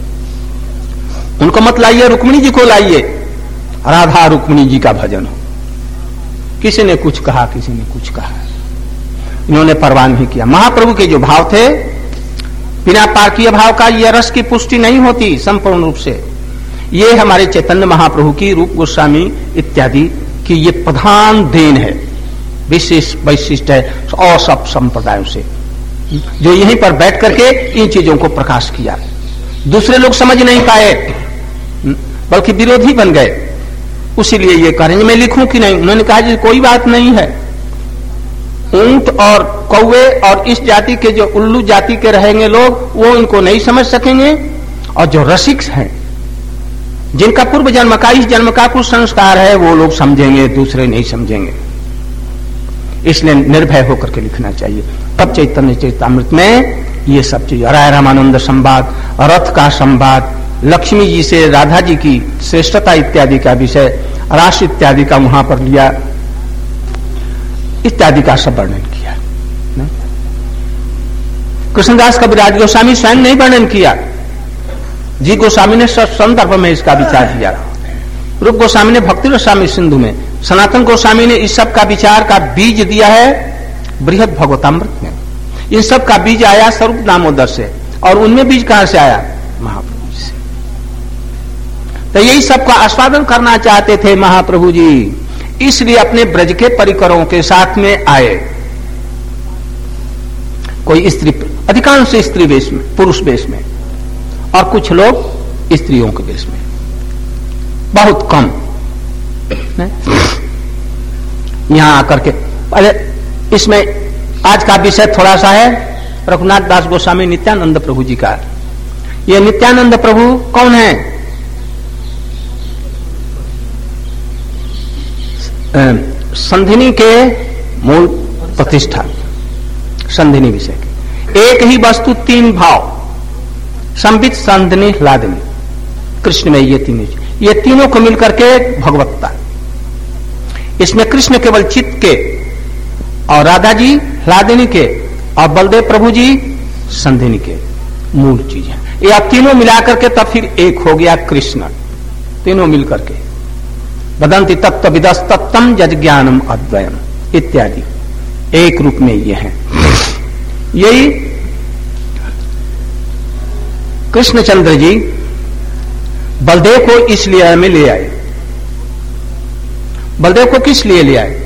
उनको मत लाइए, रुक्मिणी जी को लाइए, राधा रुक्मिणी जी का भजन हो। किसी ने कुछ कहा, किसी ने कुछ कहा, इन्होंने परवाह नहीं किया। महाप्रभु के जो भाव थे, बिना पार्कीय भाव का यह रस की पुष्टि नहीं होती संपूर्ण रूप से। ये हमारे चैतन्य महाप्रभु की, रूप गोस्वामी इत्यादि की ये प्रधान देन है, विशेष वैशिष्ट है और सब संप्रदायों से, जो यहीं पर बैठ करके इन चीजों को प्रकाश किया। दूसरे लोग समझ नहीं पाए, बल्कि विरोधी बन गए। उसीलिए ये करेंगे, मैं लिखूं कि नहीं? उन्होंने कहा जी कोई बात नहीं है, ऊंट और कौवे और इस जाति के जो उल्लू जाति के रहेंगे लोग, वो इनको नहीं समझ सकेंगे, और जो रसिक हैं, जिनका पूर्व जन्म का, इस जन्म का कुछ संस्कार है, वो लोग समझेंगे, दूसरे नहीं समझेंगे। इसलिए निर्भय होकर के लिखना चाहिए। तब चैतन्य चैतामृत में ये सब चीज, राय रामानंद संवाद, रथ का संवाद, लक्ष्मी जी से राधा जी की श्रेष्ठता इत्यादि का विषय, रास इत्यादि का वहां पर लिया, इत्यादि का सब वर्णन किया। कृष्णदास कविराज गोस्वामी स्वयं नहीं वर्णन किया, जी गोस्वामी ने संदर्भ में इसका विचार किया। रूप गोस्वामी ने भक्ति रसामृत सिंधु में, सनातन गोस्वामी ने इस सब का विचार का बीज दिया है बृहद भगवतामृत में। इन सब का बीज आया स्वरूप दामोदर से, और उनमें बीज कहां से आया? महाप्रभु से। तो यही सबका आस्वादन करना चाहते थे महाप्रभु जी, इसलिए अपने ब्रज के परिकरों के साथ में आए। कोई स्त्री, अधिकांश स्त्री वेश में, पुरुष वेश में, और कुछ लोग स्त्रियों के वेश में, बहुत कम। यहां आकर के अरे इसमें आज का विषय थोड़ा सा है रघुनाथ दास गोस्वामी नित्यानंद प्रभु जी का। ये नित्यानंद प्रभु कौन है? संधिनी के मूल प्रतिष्ठा, संधिनी विषय के एक ही वस्तु तीन भाव, संबित, संधिनी, ह्लादिनी, कृष्ण में ये तीनों, ये तीनों को मिलकर के भगवत्ता। इसमें कृष्ण केवल चित्त के, और राधा जी ह्लादिनी के, और बलदेव प्रभु जी संधिनी के मूल चीज है। ये अब तीनों मिलाकर के तब फिर एक हो गया कृष्ण, तीनों मिलकर के। वदंति तत्व विदस तत्तम जज ज्ञानम अद्वयम इत्यादि एक रूप में ये है। यही कृष्णचंद्र जी बलदेव को इस लीला में ले आए। बलदेव को किस लिए ले आए?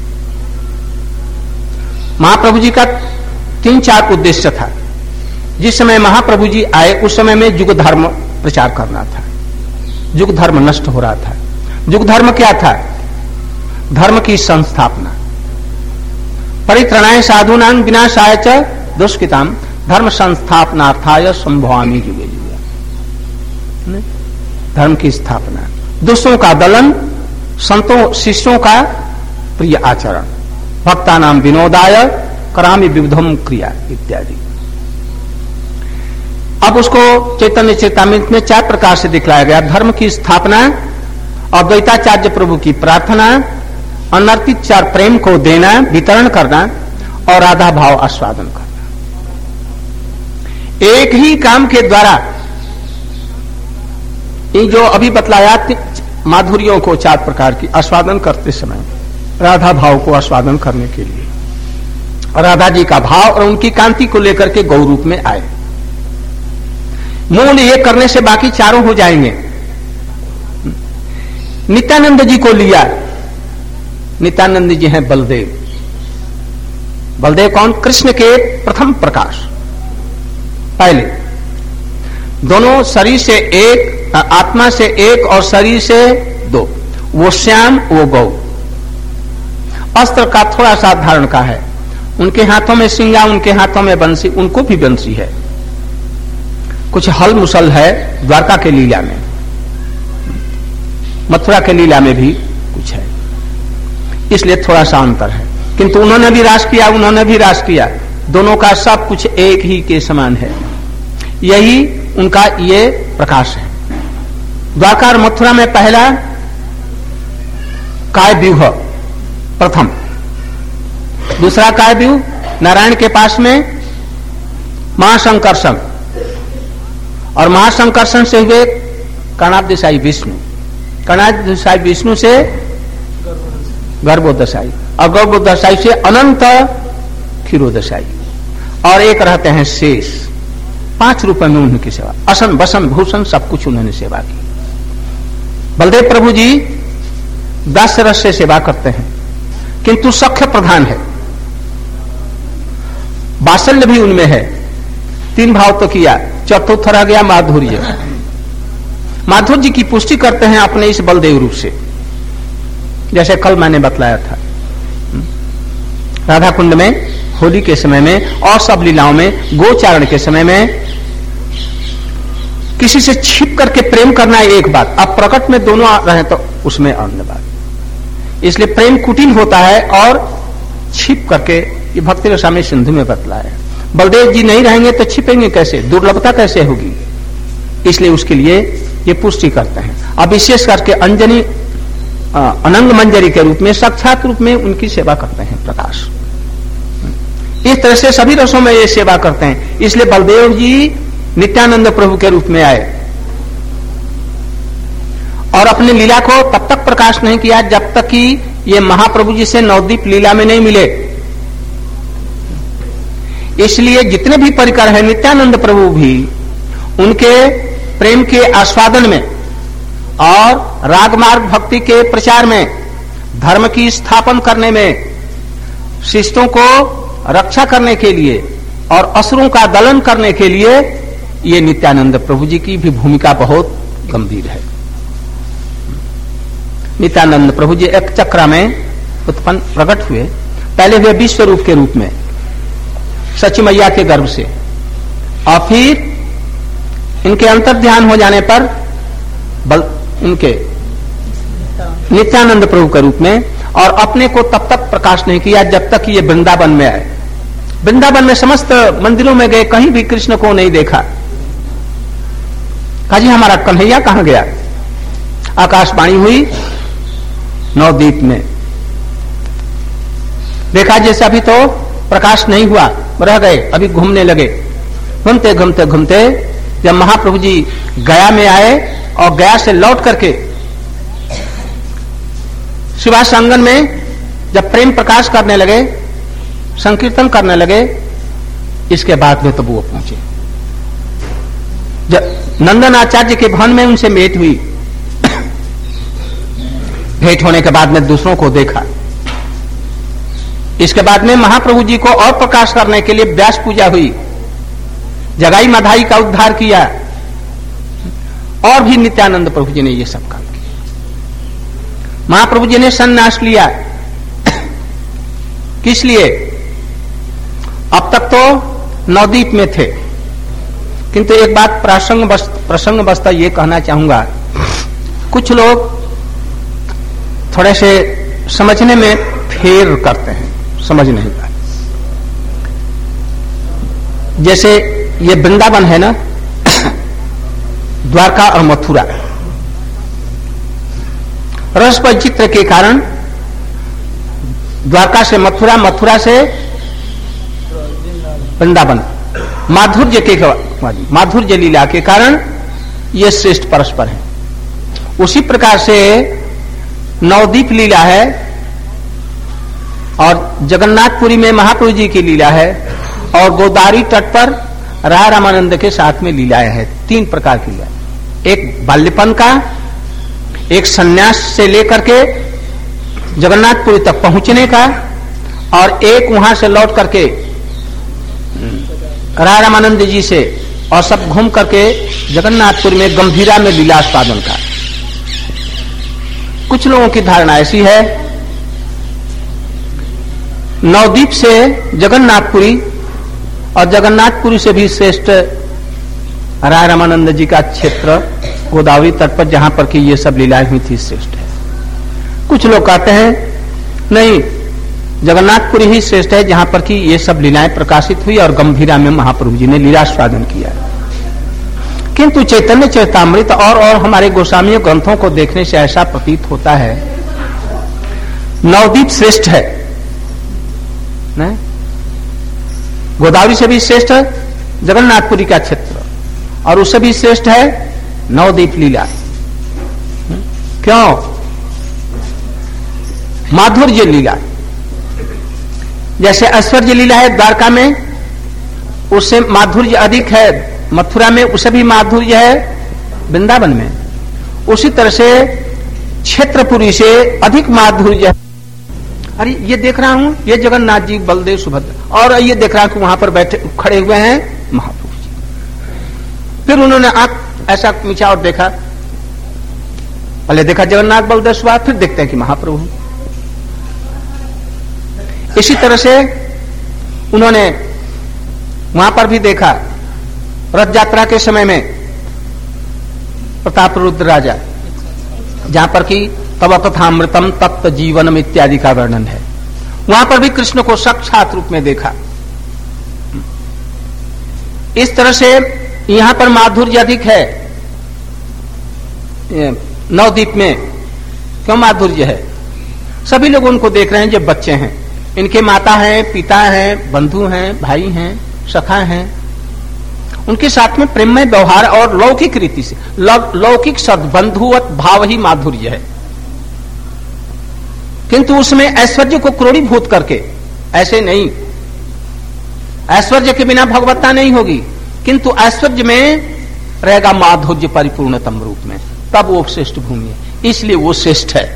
महाप्रभु जी का तीन चार उद्देश्य था। जिस समय महाप्रभु जी आए उस समय में युग धर्म प्रचार करना था, युग धर्म नष्ट हो रहा था। युग धर्म क्या था? धर्म की संस्थापना, परित्रणाय साधूनां विनाशाय च दुष्कृताम धर्म संस्थापनार्थाय संभवामि युगे युगे। धर्म की स्थापना, दुष्टों का दलन, संतों शिष्यों का प्रिय आचरण, भक्ता नाम विनोदाय करामि विविधम क्रिया इत्यादि। अब उसको चैतन्य चैतामृत में चार प्रकार से दिखलाया गया। धर्म की स्थापना, अद्वैताचार्य प्रभु की प्रार्थना, अनर्थित चार प्रेम को देना, वितरण करना, और राधा भाव आस्वादन करना। एक ही काम के द्वारा ये जो अभी बतलाया माधुर्यों को, चार प्रकार की आस्वादन करते समय राधा भाव को आस्वादन करने के लिए राधा जी का भाव और उनकी कांति को लेकर के गौ रूप में आए। मूल ये करने से बाकी चारों हो जाएंगे। नित्यानंद जी को लिया। नित्यानंद जी हैं बलदेव। बलदेव कौन? कृष्ण के प्रथम प्रकाश। पहले दोनों शरीर से एक, आत्मा से एक और शरीर से दो। वो श्याम, वो गौ। अस्त्र का थोड़ा सा धारण का है। उनके हाथों में सिंगा, उनके हाथों में बंसी, उनको भी बंसी है। कुछ हल मुसल है द्वारका के लीला में, मथुरा के लीला में भी कुछ है, इसलिए थोड़ा सा अंतर है। किंतु उन्होंने भी रास किया, उन्होंने भी रास किया। दोनों का सब कुछ एक ही के समान है। यही उनका ये प्रकाश है। द्वारका और मथुरा में पहला काय व्यूह प्रथम, दूसरा काय व्यूह नारायण के पास में महासंकर्षण, और महासंकर्षण से हुए कर्णाब्दशाही विष्णु, कर्णाब्दशाही विष्णु से गर्भोदशाई, और गर्भोदशाई से अनंत क्षीरोदशाई, और एक रहते हैं शेष। पांच रुपए में उनकी सेवा, असन बसन भूषण सब कुछ उन्होंने सेवा की। बलदेव प्रभु जी दस रस से सेवा करते हैं, किंतु सख्य प्रधान है। वात्सल्य भी उनमें है। तीन भाव तो किया, चतुर्थ रह गया माधुर्य। माधुर्य जी की पुष्टि करते हैं अपने इस बलदेव रूप से, जैसे कल मैंने बतलाया था। राधा कुंड में होली के समय में और सब लीलाओं में, गोचारण के समय में किसी से छिप करके प्रेम करना है एक बात, अब प्रकट में दोनों रहे तो उसमें अन्य बात। इसलिए प्रेम कुटिल होता है और छिप करके, ये भक्ति रसामृत सिंधु में बतलाया है। बलदेव जी नहीं रहेंगे तो छिपेंगे कैसे, दुर्लभता कैसे होगी, इसलिए उसके लिए ये पुष्टि करते हैं। अब विशेष करके अंजनी अनंग मंजरी के रूप में, साक्षात रूप में उनकी सेवा करते हैं प्रकाश। इस तरह से सभी रसों में ये सेवा करते हैं। इसलिए बलदेव जी नित्यानंद प्रभु के रूप में आए और अपने लीला को तब तक प्रकाश नहीं किया जब तक कि ये महाप्रभु जी से नवदीप लीला में नहीं मिले। इसलिए जितने भी परिकर हैं नित्यानंद प्रभु भी उनके प्रेम के आस्वादन में और रागमार्ग भक्ति के प्रचार में, धर्म की स्थापन करने में, शिष्टों को रक्षा करने के लिए और असुरों का दलन करने के लिए ये नित्यानंद प्रभु जी की भी भूमिका बहुत गंभीर है। नित्यानंद प्रभु जी एक चक्र में उत्पन्न प्रकट हुए। पहले हुए विश्व रूप के रूप में सची मैया के गर्भ से, और फिर इनके अंतर ध्यान हो जाने पर बल इनके नित्यानंद प्रभु के रूप में, और अपने को तब तक प्रकाश नहीं किया जब तक ये वृंदावन में आए। वृंदावन में समस्त मंदिरों में गए, कहीं भी कृष्ण को नहीं देखा। कहा जी हमारा कन्हैया कहां गया? आकाशवाणी हुई नवदीप में, देखा जैसे अभी तो प्रकाश नहीं हुआ, रह गए, अभी घूमने लगे। घूमते घूमते घूमते जब महाप्रभु जी गया में आए और गया से लौट करके शिवास आंगन में जब प्रेम प्रकाश करने लगे, संकीर्तन करने लगे, इसके बाद में तब वो पहुंचे। जब नंदन आचार्य के भवन में उनसे भेंट हुई, भेंट होने के बाद में दूसरों को देखा। इसके बाद में महाप्रभु जी को और प्रकाश करने के लिए व्यास पूजा हुई, जगाई मधाई का उद्धार किया, और भी नित्यानंद प्रभु जी ने ये सब काम किया। महाप्रभु जी ने संन्यास लिया। किस लिए? अब तक तो नवदीप में थे, किंतु एक बात प्रसंग प्रसंग बस्ता ये कहना चाहूंगा, कुछ लोग थोड़े से समझने में फेर करते हैं, समझ नहीं पाते। जैसे ये वृंदावन है ना, द्वारका और मथुरा, रस वैचित्र के कारण द्वारका से मथुरा, मथुरा से वृंदावन, माधुर्य के माधुर्य लीला के कारण ये श्रेष्ठ परस्पर है। उसी प्रकार से नवदीप लीला है और जगन्नाथपुरी में महाप्रभु जी की लीला है और गोदावरी तट पर राय रामानंद के साथ में लीलाएं हैं। तीन प्रकार की लीला, एक बाल्यपन का, एक सन्यास से लेकर के जगन्नाथपुरी तक पहुंचने का और एक वहां से लौट करके राय रामानंद जी से और सब घूम करके जगन्नाथपुरी में गंभीरा में लीलास्वादन का। कुछ लोगों की धारणा ऐसी है नवदीप से जगन्नाथपुरी और जगन्नाथपुरी से भी श्रेष्ठ राय रामानंद जी का क्षेत्र गोदावरी तट पर जहां पर कि ये सब लीलाएं हुई थी श्रेष्ठ है। कुछ लोग कहते हैं नहीं, जगन्नाथपुरी ही श्रेष्ठ है जहां पर कि ये सब लीलाएं प्रकाशित हुई और गंभीरा में महाप्रभु जी ने लीलास्वादन किया। किंतु चैतन्य चरितामृत और और हमारे गोस्वामी ग्रंथों को देखने से ऐसा प्रतीत होता है नवदीप श्रेष्ठ है, नहीं? गोदावरी से भी श्रेष्ठ है जगन्नाथपुरी का क्षेत्र और उससे भी श्रेष्ठ है नवदीप लीला। क्यों? माधुर्य लीला, जैसे ऐश्वर्य लीला है द्वारका में, उससे माधुर्य अधिक है, मथुरा में उससे भी माधुर्य है वृंदावन में, उसी तरह से क्षेत्रपुरी से अधिक माधुर्य है। अरे ये देख रहा हूं ये जगन्नाथ जी, बलदेव, सुभद्रा, और ये देख रहा हूं कि वहां पर बैठे खड़े हुए हैं महाप्रभु जी। फिर उन्होंने आंख ऐसा नीचा और देखा, पहले देखा जगन्नाथ, बलदेव, सुभद्रा, फिर देखते हैं कि महाप्रभु। इसी तरह से उन्होंने वहां पर भी देखा रथ यात्रा के समय में प्रताप रुद्र राजा, जहां पर कि तब कथामृतम तप्त जीवनम इत्यादि का वर्णन है, वहां पर भी कृष्ण को साक्षात रूप में देखा। इस तरह से यहां पर माधुर्य अधिक है नवदीप में। क्यों माधुर्य है? सभी लोग उनको देख रहे हैं जो बच्चे हैं, इनके माता हैं, पिता हैं, बंधु हैं, भाई हैं, सखा हैं, उनके साथ में प्रेममय व्यवहार और लौकिक रीति से लौकिक सद्बंधुवत भाव ही माधुर्य है। किंतु उसमें ऐश्वर्य को क्रोड़ीभूत करके ऐसे नहीं, ऐश्वर्य के बिना भगवत्ता नहीं होगी, किंतु ऐश्वर्य में रहेगा माधुर्य परिपूर्णतम रूप में, तब वो श्रेष्ठ भूमि है, इसलिए वो श्रेष्ठ है।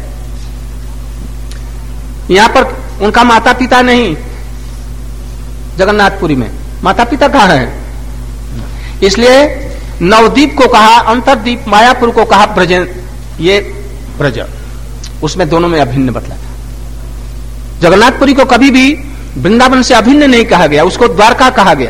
यहां पर उनका माता पिता नहीं, जगन्नाथपुरी में माता पिता कहां है? इसलिए नवदीप को कहा, अंतरदीप मायापुर को कहा ब्रज, ये ब्रज, उसमें दोनों में अभिन्न बतला। जगन्नाथपुरी को कभी भी वृंदावन से अभिन्न नहीं कहा गया, उसको द्वारका कहा गया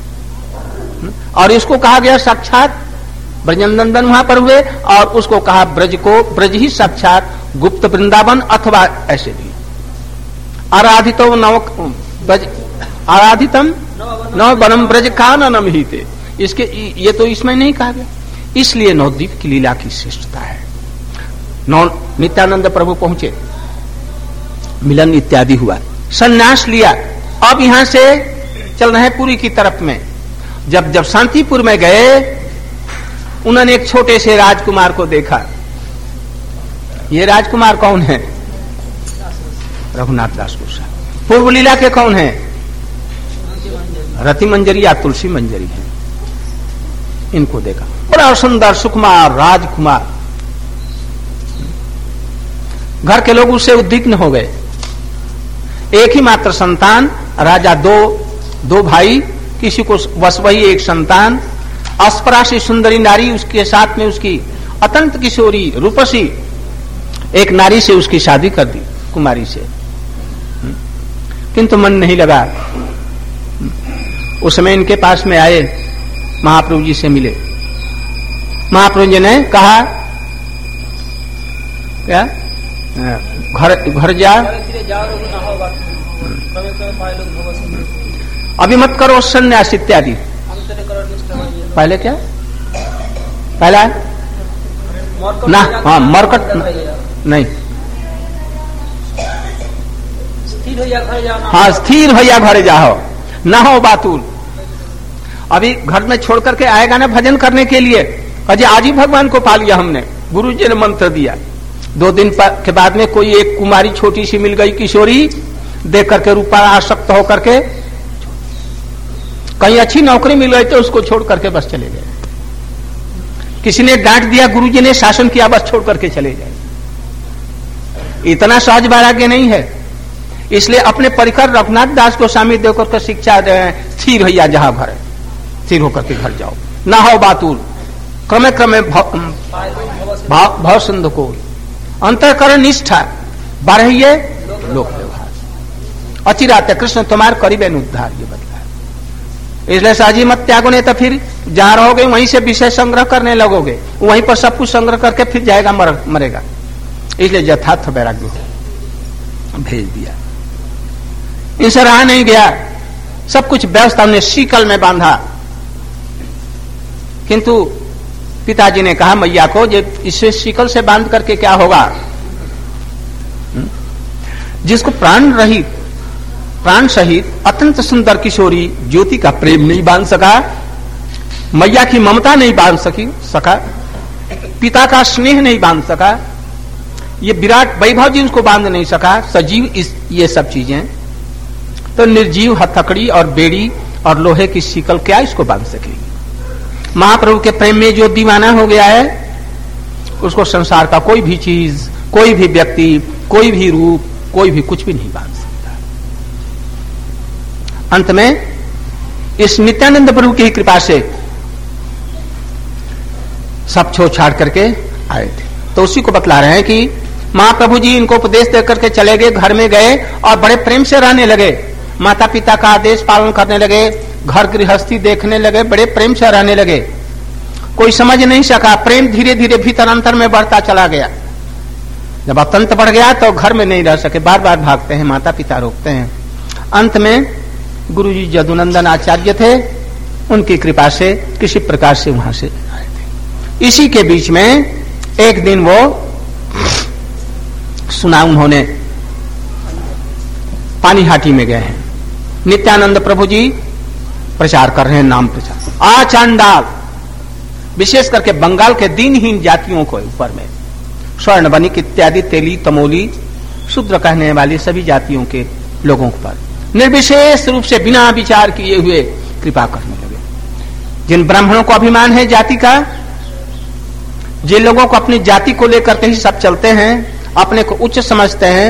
और इसको कहा गया साक्षात ब्रजनंदन वहां पर हुए, और उसको कहा ब्रज को, ब्रज ही साक्षात गुप्त वृंदावन अथवा ऐसे भी आराधितो नव ब्रज, आराधितम नव वनम ब्रज काननम ही थे, इसके ये तो इसमें नहीं कहा गया। इसलिए नवदीप की लीला की श्रेष्ठता है। नौ नित्यानंद प्रभु पहुंचे, मिलन इत्यादि हुआ, संन्यास लिया, अब यहां से चल रहे पुरी की तरफ में। जब जब शांतिपुर में गए, उन्होंने एक छोटे से राजकुमार को देखा। ये राजकुमार कौन है? रघुनाथ दास गोसाई। पूर्व लीला के कौन है? रति मंजरी या तुलसी मंजरी है। इनको देखा, बड़ा सुंदर सुकुमार राजकुमार। घर के लोग उससे उद्विग्न हो गए। एक ही मात्र संतान, राजा दो दो भाई, किसी को बस वही एक संतान, अस्परा से सुंदरी नारी, उसके साथ में उसकी अत्यंत किशोरी रूपसी एक नारी से उसकी शादी कर दी, कुमारी से। किंतु मन नहीं लगा। उस समय इनके पास में आए, महाप्रभु जी से मिले। महाप्रभु जी ने कहा क्या? घर घर जा, अभी मत करो संन्यास इत्यादि। पहले क्या? पहला ना, हाँ मरकट नहीं, हाँ स्थिर भैया घर जाओ, ना हो बातुल। अभी घर में छोड़ करके आएगा ना भजन करने के लिए, अजय आज ही भगवान को पा लिया हमने, गुरु जी ने मंत्र दिया। दो दिन के बाद में कोई एक कुमारी छोटी सी मिल गई, किशोरी, देख करके रूपा आसक्त होकर के कहीं अच्छी नौकरी मिल गई तो उसको छोड़ करके बस चले गए। किसी ने डांट दिया, गुरु जी ने शासन किया, बस छोड़ करके चले जाए। इतना सहज वैराग्य नहीं है। इसलिए अपने परिकर रघुनाथ दास गोस्वामी देव करके शिक्षा दे, स्थिर भैया जहां घर है स्थिर होकर के घर जाओ, ना हो बातुल, क्रमे क्रमे भाव सिंधु को अंतःकरण निष्ठा बारहिए लोक व्यवहार अचिराते कृष्ण तुम्हार करीबेन उद्धार, ये बदला है। इसलिए साजी मत त्यागो, नहीं तो फिर जहां रहोगे वहीं से विषय संग्रह करने लगोगे, वहीं पर सब कुछ संग्रह करके फिर जाएगा, मर, मरेगा। इसलिए यथार्थ वैराग्य भेज दिया। इनसे रहा नहीं गया, सब कुछ व्यवस्था हमने शीकल में बांधा। किंतु पिताजी ने कहा मैया को, जे इसे शीकल से बांध करके क्या होगा? जिसको प्राण रहित प्राण सहित अत्यंत सुंदर किशोरी ज्योति का प्रेम नहीं बांध सका, मैया की ममता नहीं बांध सकी सका, पिता का स्नेह नहीं बांध सका, ये विराट वैभव जी उसको बांध नहीं सका, सजीव इस ये सब चीजें, तो निर्जीव हथकड़ी और बेड़ी और लोहे की शिकल क्या इसको बांध सकेगी? महाप्रभु के प्रेम में जो दीवाना हो गया है, उसको संसार का कोई भी चीज, कोई भी व्यक्ति, कोई भी रूप, कोई भी कुछ भी नहीं बांध सकता। अंत में इस नित्यानंद प्रभु की कृपा से सब छोड़ छाड़ करके आए थे। तो उसी को बतला रहे हैं कि महाप्रभु जी इनको उपदेश दे करके चले गए, घर में गए और बड़े प्रेम से रहने लगे, माता पिता का आदेश पालन करने लगे, घर गृहस्थी देखने लगे, बड़े प्रेम से रहने लगे। कोई समझ नहीं सका, प्रेम धीरे धीरे भीतर अंतर में बढ़ता चला गया। जब अत्यंत बढ़ गया तो घर में नहीं रह सके, बार बार भागते हैं, माता पिता रोकते हैं। अंत में गुरु जी जदुनंदन आचार्य थे, उनकी कृपा से किसी प्रकार से वहां से आए थे। इसी के बीच में एक दिन वो सुना उन्होंने पानीहाटी में गए हैं, नित्यानंद प्रभु जी प्रचार कर रहे हैं, नाम प्रचार। आ चांडाल, विशेष करके बंगाल के दीनहीन जातियों को ऊपर में, स्वर्ण बनिक इत्यादि, तेली तमोली, शूद्र कहने वाली सभी जातियों के लोगों पर निर्विशेष रूप से बिना विचार किए हुए कृपा करने लगे। जिन ब्राह्मणों को अभिमान है जाति का, जिन लोगों को अपनी जाति को लेकर के ही सब चलते हैं, अपने को उच्च समझते हैं,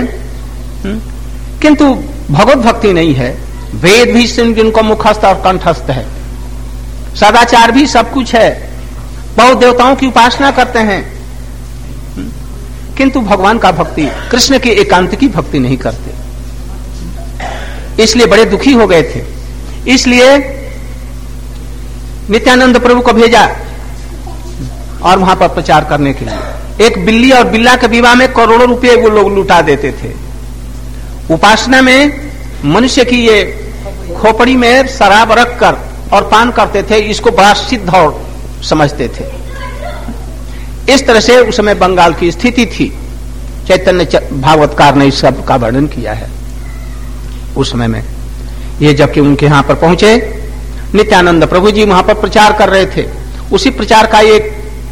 किंतु भगवत भक्ति नहीं है, वेद भी जिनको मुखस्थ और कंठस्थ है, सदाचार भी सब कुछ है, बहुत देवताओं की उपासना करते हैं, किंतु भगवान का भक्ति, कृष्ण की एकांत की भक्ति नहीं करते। इसलिए बड़े दुखी हो गए थे। इसलिए नित्यानंद प्रभु को भेजा और वहां पर प्रचार करने के लिए। एक बिल्ली और बिल्ला के विवाह में करोड़ों रुपए वो लोग लुटा देते थे। उपासना में मनुष्य की ये खोपड़ी में शराब रख कर और पान करते थे, इसको बड़ा सिद्ध और समझते थे। इस तरह से उस समय बंगाल की स्थिति थी। चैतन्य भागवतकार ने इस सब का वर्णन किया है। उस समय में ये जबकि उनके यहां पर पहुंचे, नित्यानंद प्रभु जी वहां पर प्रचार कर रहे थे। उसी प्रचार का एक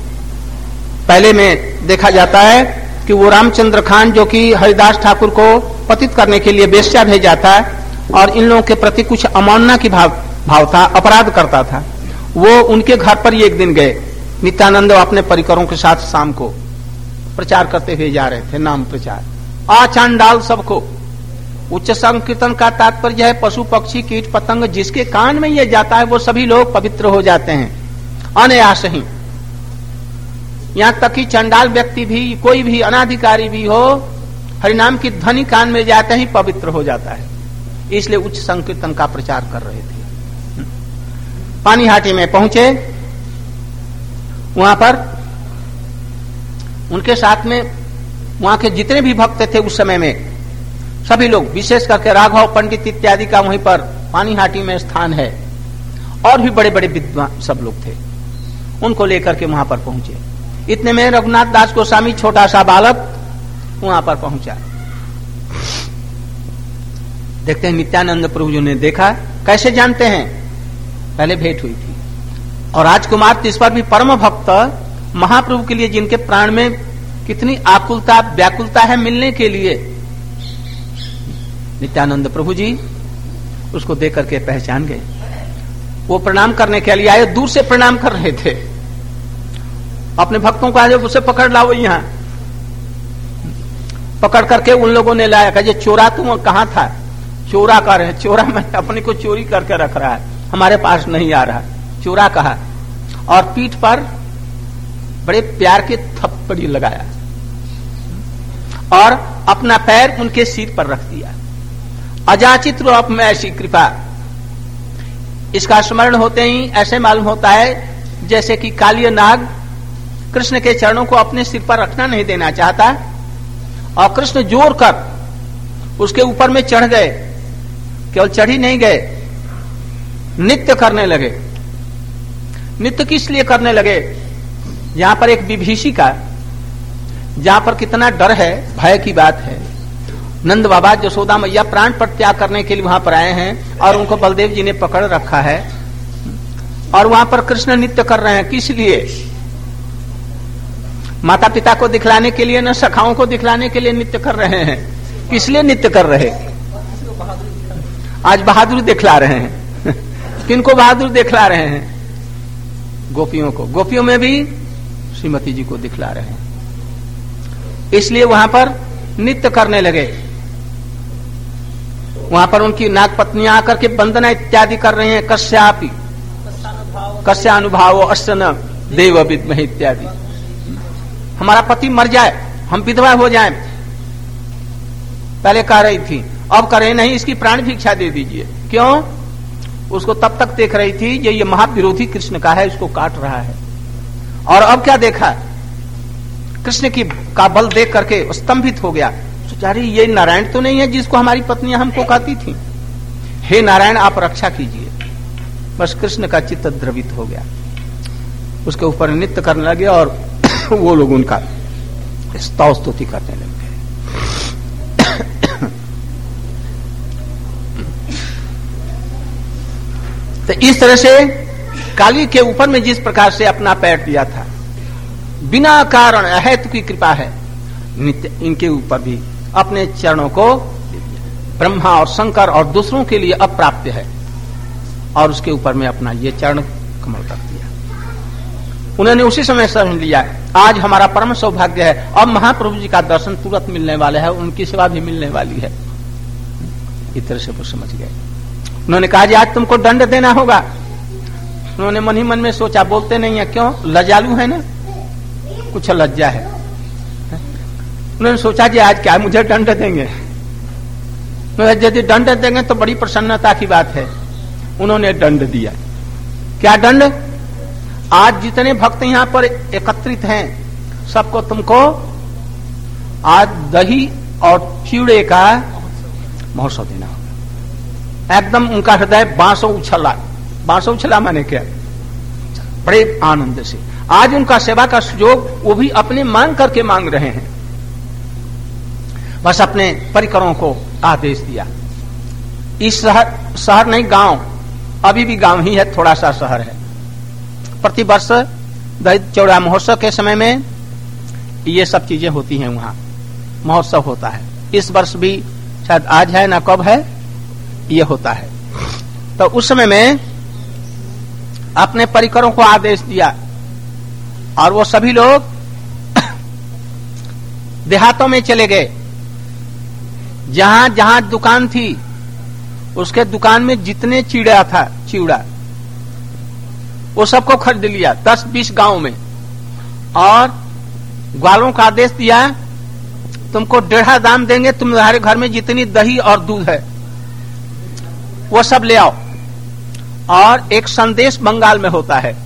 पहले में देखा जाता है कि वो रामचंद्र खान जो कि हरिदास ठाकुर को पतित करने के लिए बेश्या भेजा था और इन लोगों के प्रति कुछ अमानना की भाव भाव था, अपराध करता था, वो उनके घर पर ही एक दिन गए। नित्यानंद अपने परिकरों के साथ शाम को प्रचार करते हुए जा रहे थे, नाम प्रचार। आ चांडाल सबको, उच्च संकीर्तन का तात्पर्य है पशु पक्षी कीट पतंग जिसके कान में ये जाता है वो सभी लोग पवित्र हो जाते हैं अनायास ही। यहां तक कि चंडाल व्यक्ति भी, कोई भी अनाधिकारी भी हो, हरिनाम की ध्वनि कान में जाते ही पवित्र हो जाता है। इसलिए उच्च संकीर्तन का प्रचार कर रहे थे। पानीहाटी में पहुंचे, वहां पर उनके साथ में वहां के जितने भी भक्त थे उस समय में सभी लोग, विशेष करके राघव पंडित इत्यादि का वहीं पर पानीहाटी में स्थान है, और भी बड़े बड़े विद्वान सब लोग थे, उनको लेकर के वहां पर पहुंचे। इतने में रघुनाथ दास गोस्वामी छोटा सा बालक वहां पर पहुंचा। देखते हैं नित्यानंद प्रभु जी ने देखा, कैसे जानते हैं, पहले भेंट हुई थी। और राजकुमार इस पर भी परम भक्त महाप्रभु के लिए जिनके प्राण में कितनी आकुलता व्याकुलता है मिलने के लिए, नित्यानंद प्रभु जी उसको देख करके पहचान गए। वो प्रणाम करने के लिए आए, दूर से प्रणाम कर रहे थे। अपने भक्तों को आज उसे पकड़ लाओ, यहां पकड़ करके उन लोगों ने लाया। कहा चोरा तुम कहां था? चोरा कर रहे, चोरा मैं अपने को चोरी करके रख रहा है, हमारे पास नहीं आ रहा, चोरा कहा। और पीठ पर बड़े प्यार के थप्पड़ी लगाया और अपना पैर उनके सिर पर रख दिया। अजाचित रूप में ऐसी कृपा, इसका स्मरण होते ही ऐसे मालूम होता है जैसे कि कालिय नाग कृष्ण के चरणों को अपने सिर पर रखना नहीं देना चाहता और कृष्ण जोर कर उसके ऊपर में चढ़ गए। केवल चढ़ ही नहीं गए, नित्य करने लगे। नित्य किस लिए करने लगे? यहां पर एक विभीषिका, जहां पर कितना डर है, भय की बात है। नंद बाबा यशोदा मैया प्राण पर त्याग करने के लिए वहां पर आए हैं और उनको बलदेव जी ने पकड़ रखा है और वहां पर कृष्ण नित्य कर रहे हैं। किस लिए? माता पिता को दिखलाने के लिए, न सखाओं को दिखलाने के लिए नित्य कर रहे हैं। किस लिए नित्य कर रहे? आज बहादुर दिखला रहे हैं। किनको बहादुर दिखला रहे हैं? गोपियों को। गोपियों में भी श्रीमती जी को दिखला रहे हैं, इसलिए वहां पर नित्य करने लगे। वहां पर उनकी नाग पत्नियां आकर के वंदना इत्यादि कर रहे हैं। कस्यापि कस्यानुभावो अश्न देव विद्महे इत्यादि। हमारा पति मर जाए, हम विधवा हो जाएं, पहले कह रही थी, अब करे नहीं, इसकी प्राण भिक्षा दे दीजिए। क्यों? उसको तब तक देख रही थी ये ये महाविरोधी कृष्ण का है, इसको काट रहा है। और अब क्या देखा? कृष्ण की का बल देख करके स्तंभित हो गया। सोचा रही ये नारायण तो नहीं है जिसको हमारी पत्नियां हमको कहती थी। हे नारायण आप रक्षा कीजिए। बस कृष्ण का चित्त द्रवित हो गया, उसके ऊपर नृत्य करने लगे और वो लोग उनका स्तव स्तुति करने लग गए। तो इस तरह से काली के ऊपर में जिस प्रकार से अपना पैर दिया था, बिना कारण अहेतु की कृपा है। नित्य इनके ऊपर भी अपने चरणों को ब्रह्मा और शंकर और दूसरों के लिए अप्राप्य है और उसके ऊपर में अपना ये चरण कमल रख दिया। उन्होंने उसी समय समझ लिया आज हमारा परम सौभाग्य है, अब महाप्रभु जी का दर्शन तुरंत मिलने वाला है, उनकी सेवा भी मिलने वाली है। इस तरह से वो समझ गए। उन्होंने कहा जी आज तुमको दंड देना होगा। उन्होंने मन ही मन में सोचा, बोलते नहीं है, क्यों? लजालू है ना, कुछ लज्जा है। उन्होंने सोचा जी आज क्या मुझे दंड देंगे? यदि दंड देंगे तो बड़ी प्रसन्नता की बात है। उन्होंने दंड दिया। क्या दंड? आज जितने भक्त यहाँ पर एकत्रित हैं सबको तुमको आज दही और चिड़े का महोत्सव देना होगा। एकदम उनका हृदय बांसों उछला। बांसों उछला माने क्या? बड़े आनंद से आज उनका सेवा का सुयोग वो भी अपने मांग करके मांग रहे हैं। बस अपने परिकरों को आदेश दिया। इस शहर शहर नहीं गांव, अभी भी गांव ही है, थोड़ा सा शहर है। प्रतिवर्ष दही चौड़ा महोत्सव के समय में ये सब चीजें होती हैं, वहां महोत्सव होता है। इस वर्ष भी शायद आज है ना कब है, ये होता है। तो उस समय में अपने परिकरों को आदेश दिया और वो सभी लोग देहातों में चले गए। जहां जहां दुकान थी उसके दुकान में जितने चिड़ा था, चिड़ा वो सबको खरीद लिया, दस बीस गांव में। और ग्वालों का आदेश दिया तुमको डेढ़ा दाम देंगे, तुम्हारे घर में जितनी दही और दूध है वो सब ले आओ। और एक संदेश बंगाल में होता है,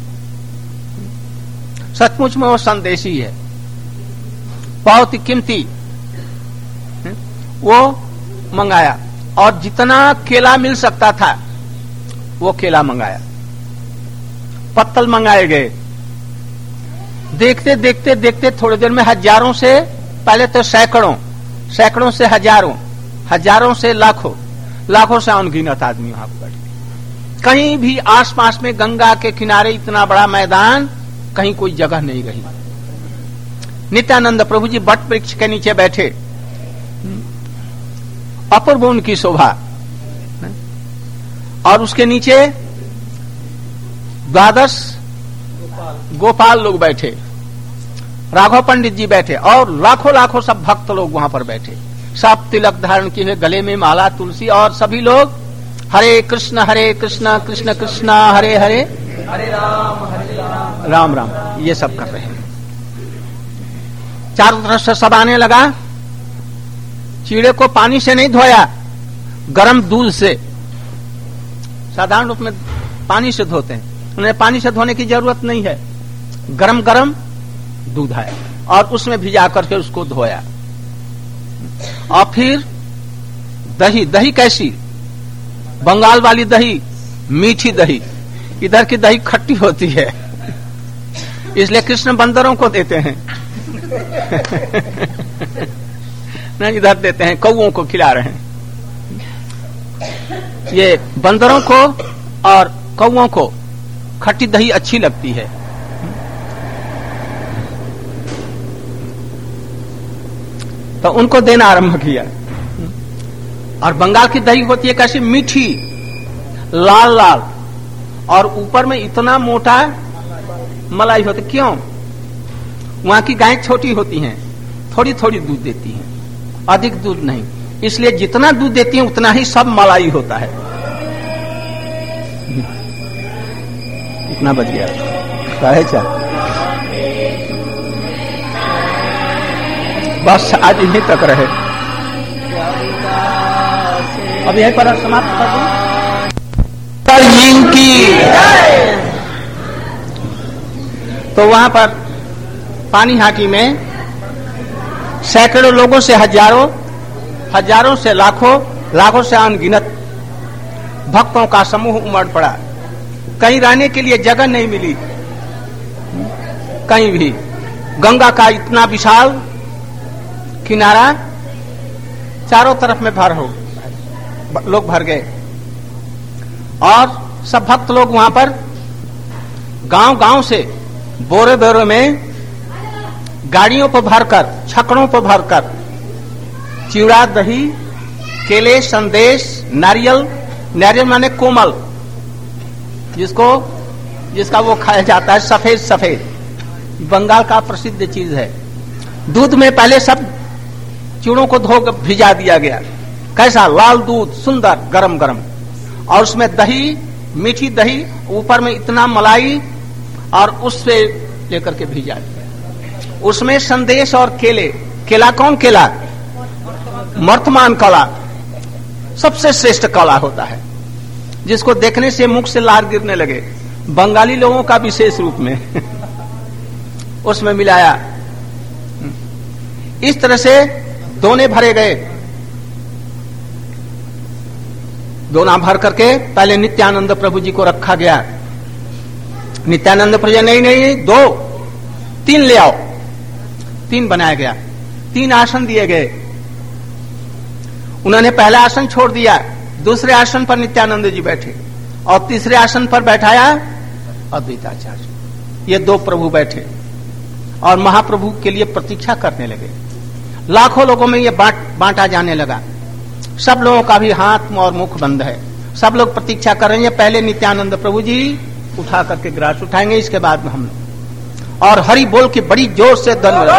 सचमुच में वो संदेश ही है, बहुत ही कीमती। वो मंगाया और जितना केला मिल सकता था वो केला मंगाया, पत्तल मंगाए गए। देखते देखते देखते थोड़ी देर में हजारों से, पहले तो सैकड़ों, सैकड़ों से हजारों, हजारों से लाखों, लाखों से अनगिनत आदमी वहां पर बैठे। कहीं भी आसपास में गंगा के किनारे इतना बड़ा मैदान, कहीं कोई जगह नहीं रही। नित्यानंद प्रभु जी बट वृक्ष के नीचे बैठे, अपूर्व उनकी शोभा, और उसके नीचे द्वादश गोपाल लोग बैठे, राघव पंडित जी बैठे, और लाखों लाखों सब भक्त लोग वहां पर बैठे, सब तिलक धारण किए, गले में माला तुलसी, और सभी लोग हरे कृष्ण हरे कृष्ण कृष्ण कृष्ण हरे हरे हरे राम हरे राम राम राम ये सब कर रहे हैं। चारों तरफ से सब आने लगा। चीड़े को पानी से नहीं धोया, गरम दूध से, साधारण रूप में पानी से धोते हैं, उन्हें पानी से धोने की जरूरत नहीं है, गरम गरम दूध है और उसमें भिजा करके उसको धोया। और फिर दही, दही कैसी? बंगाल वाली दही, मीठी दही, इधर की दही खट्टी होती है, इसलिए कृष्ण बंदरों को देते हैं नहीं, इधर देते हैं, कौओं को खिला रहे हैं। ये बंदरों को और कौओं को खट्टी दही अच्छी लगती है। तो उनको देना आरंभ किया। और बंगाल की दही होती है कैसी? मीठी, लाल लाल, और ऊपर में इतना मोटा मलाई होती। क्यों? वहां की गायें छोटी होती हैं, थोड़ी थोड़ी दूध देती हैं, अधिक दूध नहीं, इसलिए जितना दूध देती हैं उतना ही सब मलाई होता है। इतना बच गया है क्या? बस आज यहीं तक रहे, अब यहीं पर समाप्त कर दूं। की तो वहां पर पानी हाटी में सैकड़ों लोगों से हजारों, हजारों से लाखों, लाखों से अनगिनत भक्तों का समूह उमड़ पड़ा। कहीं रहने के लिए जगह नहीं मिली, कहीं भी। गंगा का इतना विशाल किनारा, चारों तरफ में भर हो, लोग भर गए, और सब भक्त लोग वहां पर गांव गांव से बोरे बोरे में गाड़ियों पर भरकर, छकड़ों पर भरकर चिवड़ा, दही, केले, संदेश, नारियल, नारियल माने कोमल, जिसको जिसका वो खाया जाता है, सफेद सफेद, बंगाल का प्रसिद्ध चीज है। दूध में पहले सब चिवड़ों को धो भिजा दिया गया, कैसा लाल दूध, सुंदर गरम गरम, और उसमें दही, मीठी दही, ऊपर में इतना मलाई, और उससे लेकर के भिजा दिया। उसमें संदेश और केले। केला कौन केला? वर्तमान कला, सबसे श्रेष्ठ कला होता है, जिसको देखने से मुख से लार गिरने लगे, बंगाली लोगों का विशेष रूप में उसमें मिलाया। इस तरह से दोने भरे गए। दोना भर करके पहले नित्यानंद प्रभु जी को रखा गया। नित्यानंद प्रभु जी नहीं नहीं दो, तीन ले आओ। तीन बनाया गया, तीन आसन दिए गए। उन्होंने पहला आसन छोड़ दिया, दूसरे आसन पर नित्यानंद जी बैठे, और तीसरे आसन पर बैठाया अद्वैताचार्य। ये दो प्रभु बैठे और महाप्रभु के लिए प्रतीक्षा करने लगे। लाखों लोगों में ये बांट बांटा जाने लगा। सब लोगों का भी हाथ और मुख बंद है, सब लोग प्रतीक्षा कर रहे हैं। पहले नित्यानंद प्रभु जी उठा करके ग्रास उठाएंगे, इसके बाद में हम लोग। और हरि बोल के बड़ी जोर से ध्वनि,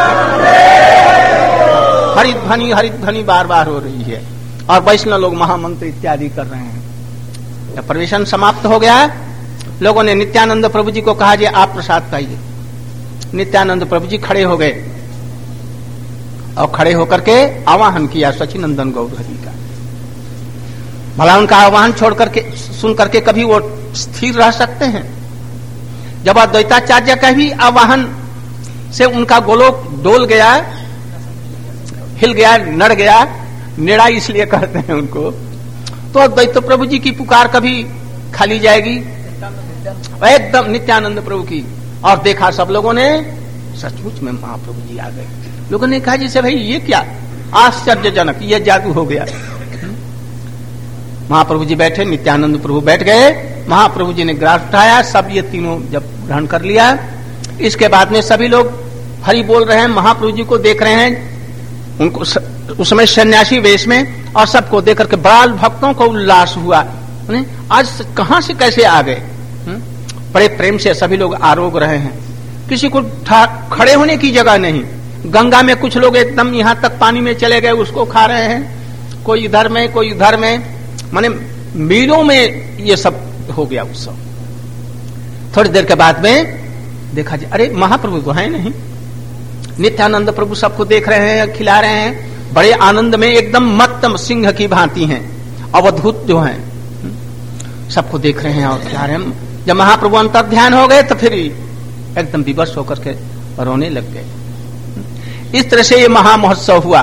हरिध्वनि हरिध्वनि बार बार हो रही है, और वैष्णव लोग महामंत्र इत्यादि कर रहे हैं। जब प्रवेशन समाप्त हो गया, लोगों ने नित्यानंद प्रभु जी को कहा, जी आप प्रसाद पाइए। नित्यानंद प्रभु जी खड़े हो गए और खड़े होकर के आवाहन किया सचिनंदन गौर हरि का। भला उनका आवाहन छोड़ करके, सुन करके कभी वो स्थिर रह सकते हैं? जब अद्वैताचार्य का भी आवाहन से उनका गोलोक डोल गया, हिल गया, नड़ गया, नेड़ा इसलिए कहते हैं उनको, तो अद्वैत प्रभु जी की पुकार कभी खाली जाएगी? एकदम नित्यानंद प्रभु की। और देखा सब लोगों ने, सचमुच में महाप्रभु जी आ गए। लोगों ने कहा, जैसे भाई ये क्या आश्चर्यजनक, ये जादू हो गया। महाप्रभु जी बैठे, नित्यानंद प्रभु बैठ गए, महाप्रभु जी ने ग्रास उठाया, सब ये तीनों जब ग्रहण कर लिया, इसके बाद में सभी लोग हरि बोल रहे हैं, महाप्रभु जी को देख रहे हैं, उनको उस समय सन्यासी वेश में, और सबको देख करके बड़ा भक्तों को उल्लास हुआ। आज कहां से कैसे आ गए? बड़े प्रेम से सभी लोग आरोग रहे हैं, किसी को खड़े होने की जगह नहीं। गंगा में कुछ लोग एकदम यहां तक पानी में चले गए, उसको खा रहे हैं, कोई इधर में कोई उधर में, माने मीलों में ये सब हो गया उत्सव। थोड़ी देर के बाद में देखा जाए, अरे महाप्रभु तो है नहीं। नित्यानंद प्रभु सबको देख रहे हैं, खिला रहे हैं, बड़े आनंद में एकदम मत्त सिंह की भांति हैं, अवधूत जो हैं, सबको देख रहे हैं और खिला रहे हैं। जब महाप्रभु अंतर ध्यान हो गए तो फिर एकदम विवश होकर के रोने लग गए। इस तरह से ये महामहोत्सव हुआ।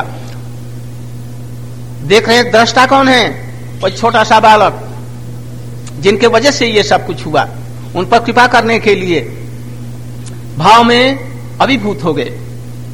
देख रहे हैं दृष्टा कौन है? कोई छोटा सा बालक, जिनके वजह से ये सब कुछ हुआ। उन पर कृपा करने के लिए भाव में अभिभूत हो गए।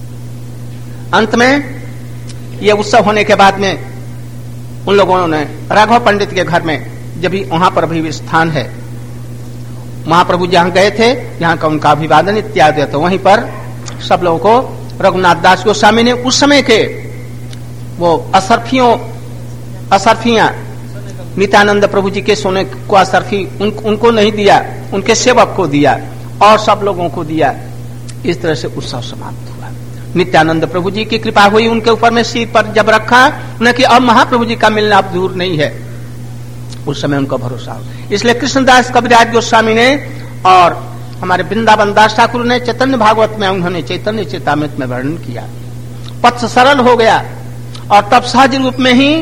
अंत में ये उत्सव होने के बाद में उन लोगों ने राघव पंडित के घर में, जब भी वहां पर भी स्थान है, महाप्रभु जहां गए थे, जहां का उनका अभिवादन इत्यादि, तो वहीं पर सब लोगों को रघुनाथ दास गोस्वामी ने उस समय के वो असरफियों असरफियां नित्यानंद प्रभु जी के सोने को असरफी उन, उनको नहीं दिया, उनके सेवक को दिया और सब लोगों को दिया। इस तरह से उत्सव समाप्त हुआ। नित्यानंद प्रभु जी की कृपा हुई उनके ऊपर में, सिर पर जब रखा उन्हें कि अब महाप्रभु जी का मिलना अब दूर नहीं है, उस समय उनको भरोसा हो। इसलिए कृष्णदास कविराज गोस्वामी ने और हमारे वृंदावन दास ठाकुर ने चैतन्य भागवत में उन्होंने चैतन्य चेतामृत में वर्णन किया। पथ सरल हो गया और तब सहज रूप में ही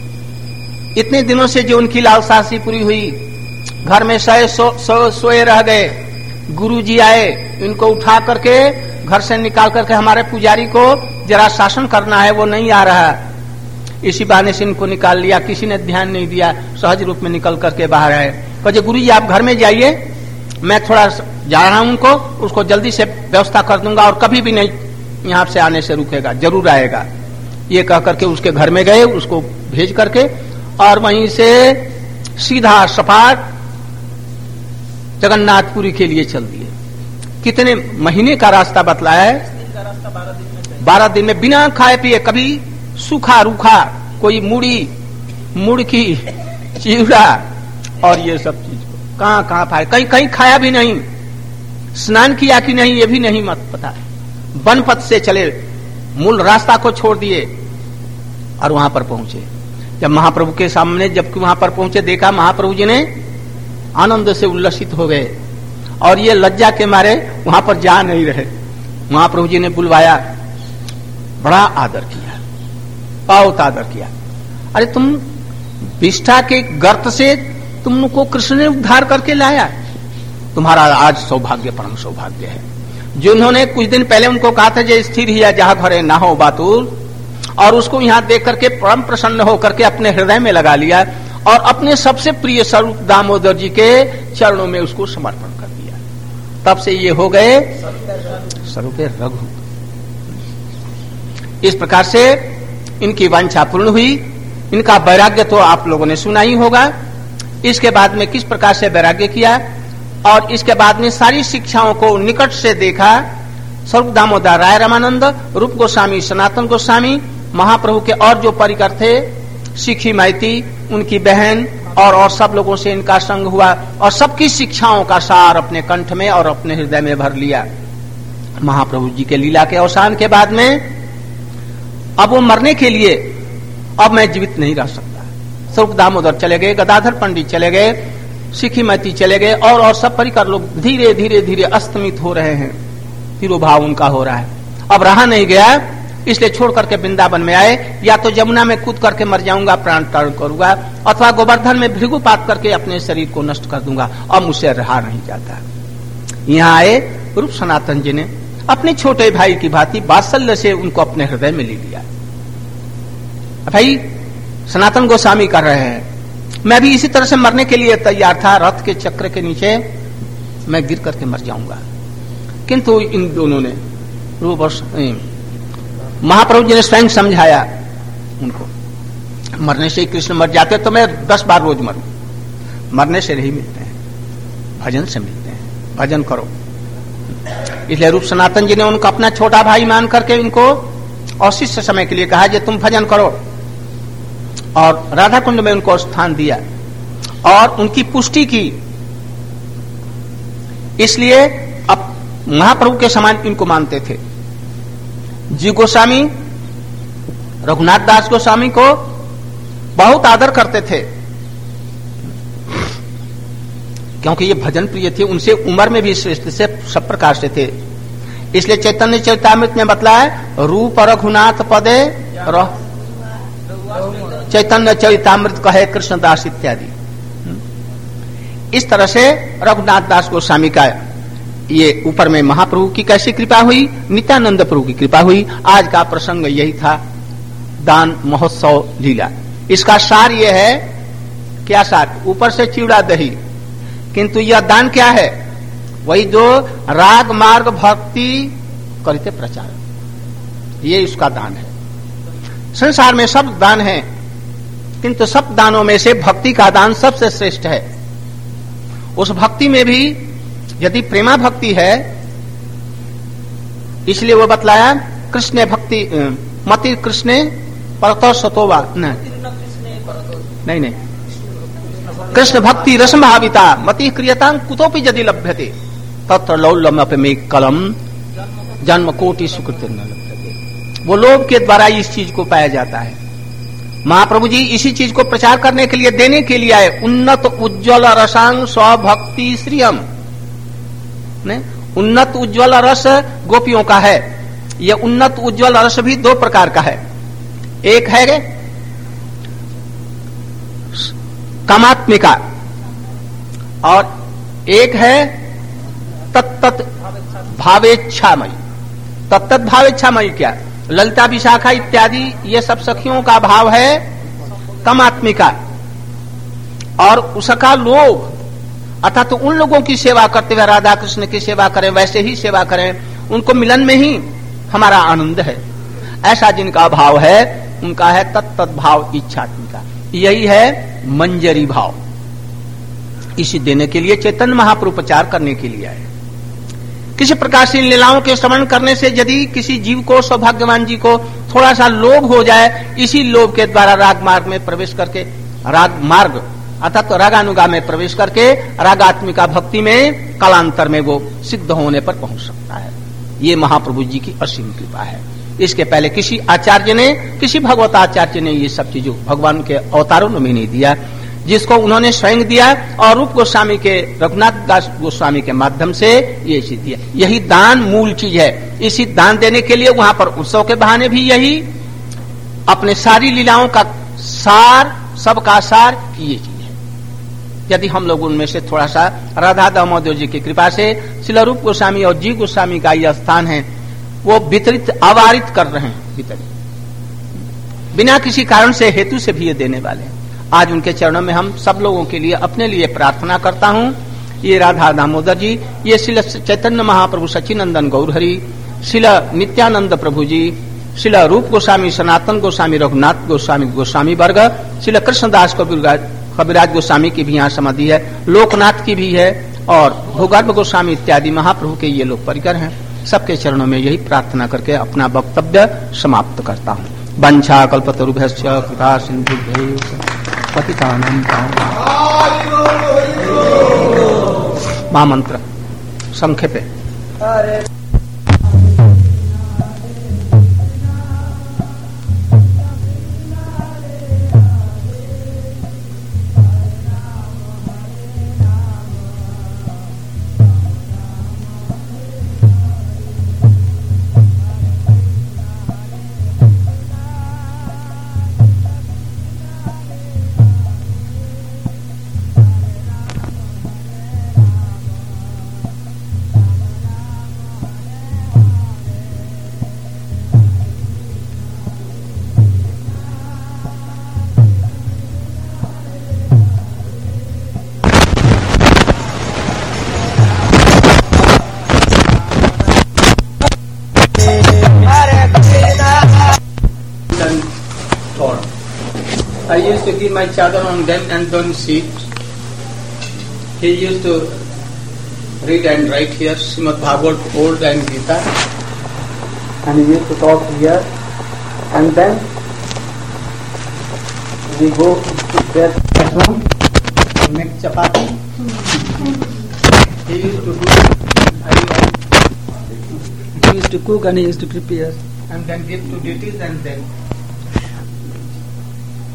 इतने दिनों से जो उनकी लालसा सी पूरी हुई, घर में सोए सो, सो, सोए रह गए। गुरु जी आए, इनको उठा करके घर से निकाल करके हमारे पुजारी को जरा शासन करना है, वो नहीं आ रहा। इसी बहाने से इनको निकाल लिया, किसी ने ध्यान नहीं दिया, सहज रूप में निकल करके बाहर आए। कहे गुरु जी आप घर में जाइए, मैं थोड़ा जा रहा हूं, उनको उसको जल्दी से व्यवस्था कर दूंगा और कभी भी नहीं यहां से आने से रुकेगा, जरूर आएगा। ये कह करके उसके घर में गए, उसको भेज करके, और वहीं से सीधा सपाट जगन्नाथपुरी के लिए चल दिए। कितने महीने का रास्ता बतलाया है? बारह दिन में बिना खाए पिए, कभी सूखा रूखा, कोई मुड़ी मुड़की चिवड़ा और ये सब चीज कहां कहां पाए, कहीं कहीं खाया भी नहीं, स्नान किया कि नहीं ये भी नहीं मत पता। वन पथ से चले, मूल रास्ता को छोड़ दिए और वहां पर पहुंचे। जब महाप्रभु के सामने जबकि वहां पर पहुंचे, देखा महाप्रभु जी ने आनंद से उल्लसित हो गए और ये लज्जा के मारे वहां पर जा नहीं रहे। महाप्रभु जी ने बुलवाया, बड़ा आदर किया, बहुत आदर किया। अरे तुम विष्ठा के गर्त से तुमको कृष्ण ने उद्धार करके लाया, तुम्हारा आज सौभाग्य परम सौभाग्य है। जो उन्होंने कुछ दिन पहले उनको कहा था जे स्थिर ही जहां घरे ना हो बातुल, और उसको यहां देख करके परम प्रसन्न होकर के अपने हृदय में लगा लिया और अपने सबसे प्रिय स्वरूप दामोदर जी के चरणों में उसको समर्पण कर दिया। तब से ये हो गए स्वरूप रघु। इस प्रकार से इनकी वांछा पूर्ण हुई। इनका वैराग्य तो आप लोगों ने सुना ही होगा। इसके बाद में किस प्रकार से वैराग्य किया और इसके बाद में सारी शिक्षाओं को निकट से देखा। स्वरूप दामोदर राय रामानंद, रूप गोस्वामी, सनातन गोस्वामी, महाप्रभु के और जो परिकर थे, सिखी माइती, उनकी बहन और और सब लोगों से इनका संग हुआ और सबकी शिक्षाओं का सार अपने कंठ में और अपने हृदय में भर लिया। महाप्रभु जी के लीला के अवसान के बाद में अब वो मरने के लिए, अब मैं जीवित नहीं रह सकता। स्वरूप दामोदर चले गए, गदाधर पंडित चले गए, सिखी माइती चले गए और और सब परिकर लोग धीरे धीरे धीरे अस्तमित हो रहे हैं, तिरोभाव उनका हो रहा है। अब रहा नहीं गया, इसलिए छोड़ करके वृंदावन में आए। या तो जमुना में कूद करके मर जाऊंगा, प्राण त्याग करूंगा, अथवा गोवर्धन में भृगुपात करके अपने शरीर को नष्ट कर दूंगा, अब मुझसे रहा नहीं जाता। यहाँ आए रूप सनातन जी ने अपने छोटे भाई की भांति वात्सल्य से उनको अपने हृदय में ले लिया। भाई सनातन गोस्वामी कर रहे हैं, मैं भी इसी तरह से मरने के लिए तैयार था, रथ के चक्र के नीचे मैं गिर करके मर जाऊंगा। किंतु इन दोनों ने रूप महाप्रभु जी ने स्वयं समझाया उनको, मरने से ही कृष्ण मर जाते तो मैं दस बार रोज मरूं, मरने से नहीं मिलते हैं, भजन से मिलते हैं, भजन करो। इसलिए रूप सनातन जी ने उनको अपना छोटा भाई मान करके इनको अवशिष्ट समय के लिए कहा कि तुम भजन करो, और राधा कुंड में उनको स्थान दिया और उनकी पुष्टि की। इसलिए अब महाप्रभु के समान इनको मानते थे। जी गोस्वामी रघुनाथ दास गोस्वामी को बहुत आदर करते थे, क्योंकि ये भजन प्रिय थे, उनसे उम्र में भी श्रेष्ठ से सब प्रकार से थे। इसलिए चैतन्य चरितामृत में बतलाया रूप रघुनाथ पदे रह, चैतन्य चरितामृत कहे कृष्णदास इत्यादि। इस तरह से रघुनाथ दास गोस्वामी का ये ऊपर में महाप्रभु की कैसी कृपा हुई, नित्यानंद प्रभु की कृपा हुई। आज का प्रसंग यही था, दान महोत्सव लीला। इसका सार ये है, क्या सार? ऊपर से चिवड़ा दही, किंतु यह दान क्या है? वही जो राग मार्ग भक्ति करते प्रचार, ये इसका दान है। संसार में सब दान है, किंतु सब दानों में से भक्ति का दान सबसे श्रेष्ठ है। उस भक्ति में भी यदि प्रेमा भक्ति है, इसलिए वो बतलाया कृष्ण भक्ति मति कृष्ण परतो सतोवा, नहीं नहीं कृष्ण भक्ति रसम भाविता मति क्रियता कुतोपि यदि लभ्यते तत्र लौल्यम अपमे कलम जन्म कोटि सुकृत न लभ्यते। वो लोभ के द्वारा इस चीज को पाया जाता है। महाप्रभु जी इसी चीज को प्रचार करने के लिए, देने के लिए आए। उन्नत उज्ज्वल रसांग स्वभक्ति श्रियम, उन्नत उज्ज्वल रस गोपियों का है। यह उन्नत उज्ज्वल रस भी दो प्रकार का है, एक है कामात्मिका और एक है तत्त भावेच्छामयी। तत्त भावेच्छामयी क्या? ललिता विशाखा इत्यादि ये सब सखियों का भाव है कामात्मिका, और उसका लोभ अर्थात तो उन लोगों की सेवा करते हुए राधा कृष्ण की सेवा करें, वैसे ही सेवा करें, उनको मिलन में ही हमारा आनंद है, ऐसा जिनका भाव है उनका है तत्त भाव इच्छात्मिका। यही है मंजरी भाव। इसी देने के लिए चैतन्य महाप्रभु प्रचार करने के लिए आए। किसी प्रकार से इन लीलाओं के श्रवण करने से यदि किसी जीव को, सौभाग्यवान जी को थोड़ा सा लोभ हो जाए, इसी लोभ के द्वारा राग मार्ग में प्रवेश करके, राग मार्ग अर्थात तो रागानुगा में प्रवेश करके रागात्मिका भक्ति में कालांतर में वो सिद्ध होने पर पहुंच सकता है। ये महाप्रभु जी की असीम कृपा है। इसके पहले किसी आचार्य ने, किसी भगवत आचार्य ने ये सब चीजों भगवान के अवतारों में नहीं दिया, जिसको उन्होंने स्वयं दिया और रूप गोस्वामी के, रघुनाथ दास गोस्वामी के माध्यम से ये चीज दिया। यही दान मूल चीज है। इसी दान देने के लिए वहां पर उत्सव के बहाने भी यही अपने सारी लीलाओं का सार, सबका सार ये चीज है। यदि हम लोग उनमें से थोड़ा सा राधा दामोदर जी की कृपा से श्रील रूप गोस्वामी और जी गोस्वामी का यह स्थान है वो वितरित अवारित कर रहे हैं, वितरित बिना किसी कारण से, हेतु से भी ये देने वाले हैं। आज उनके चरणों में हम सब लोगों के लिए, अपने लिए प्रार्थना करता हूँ। ये राधा दामोदर जी, ये श्रील चैतन्य महाप्रभु सच्चिनंदन गौरहरि, श्रील नित्यानंद प्रभु जी, श्रील रूप गोस्वामी, सनातन गोस्वामी, रघुनाथ गोस्वामी, गोस्वामी वर्ग, श्रील कृष्णदास कविराज गोस्वामी की भी यहाँ समाधि है, लोकनाथ की भी है, और भूगर्भ गोस्वामी इत्यादि महाप्रभु के ये लोग परिकर हैं। सबके चरणों में यही प्रार्थना करके अपना वक्तव्य समाप्त करता हूँ। वंशा कल्पतरुभ्यश्च कृपा सिन्धुभ्यैव पतितानां महामंत्र संक्षेपे। I used to give my chadar on them and don't sit. He used to read and write here Srimad Bhagavad, Old and Gita. And he used to talk here, and then we go to their ashram to make chapati. He used to do, He used to cook and he used to prepare. and then give to deities, and then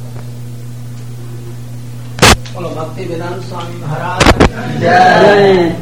बोलो भक्ति वेदांत स्वामी महाराज Jai.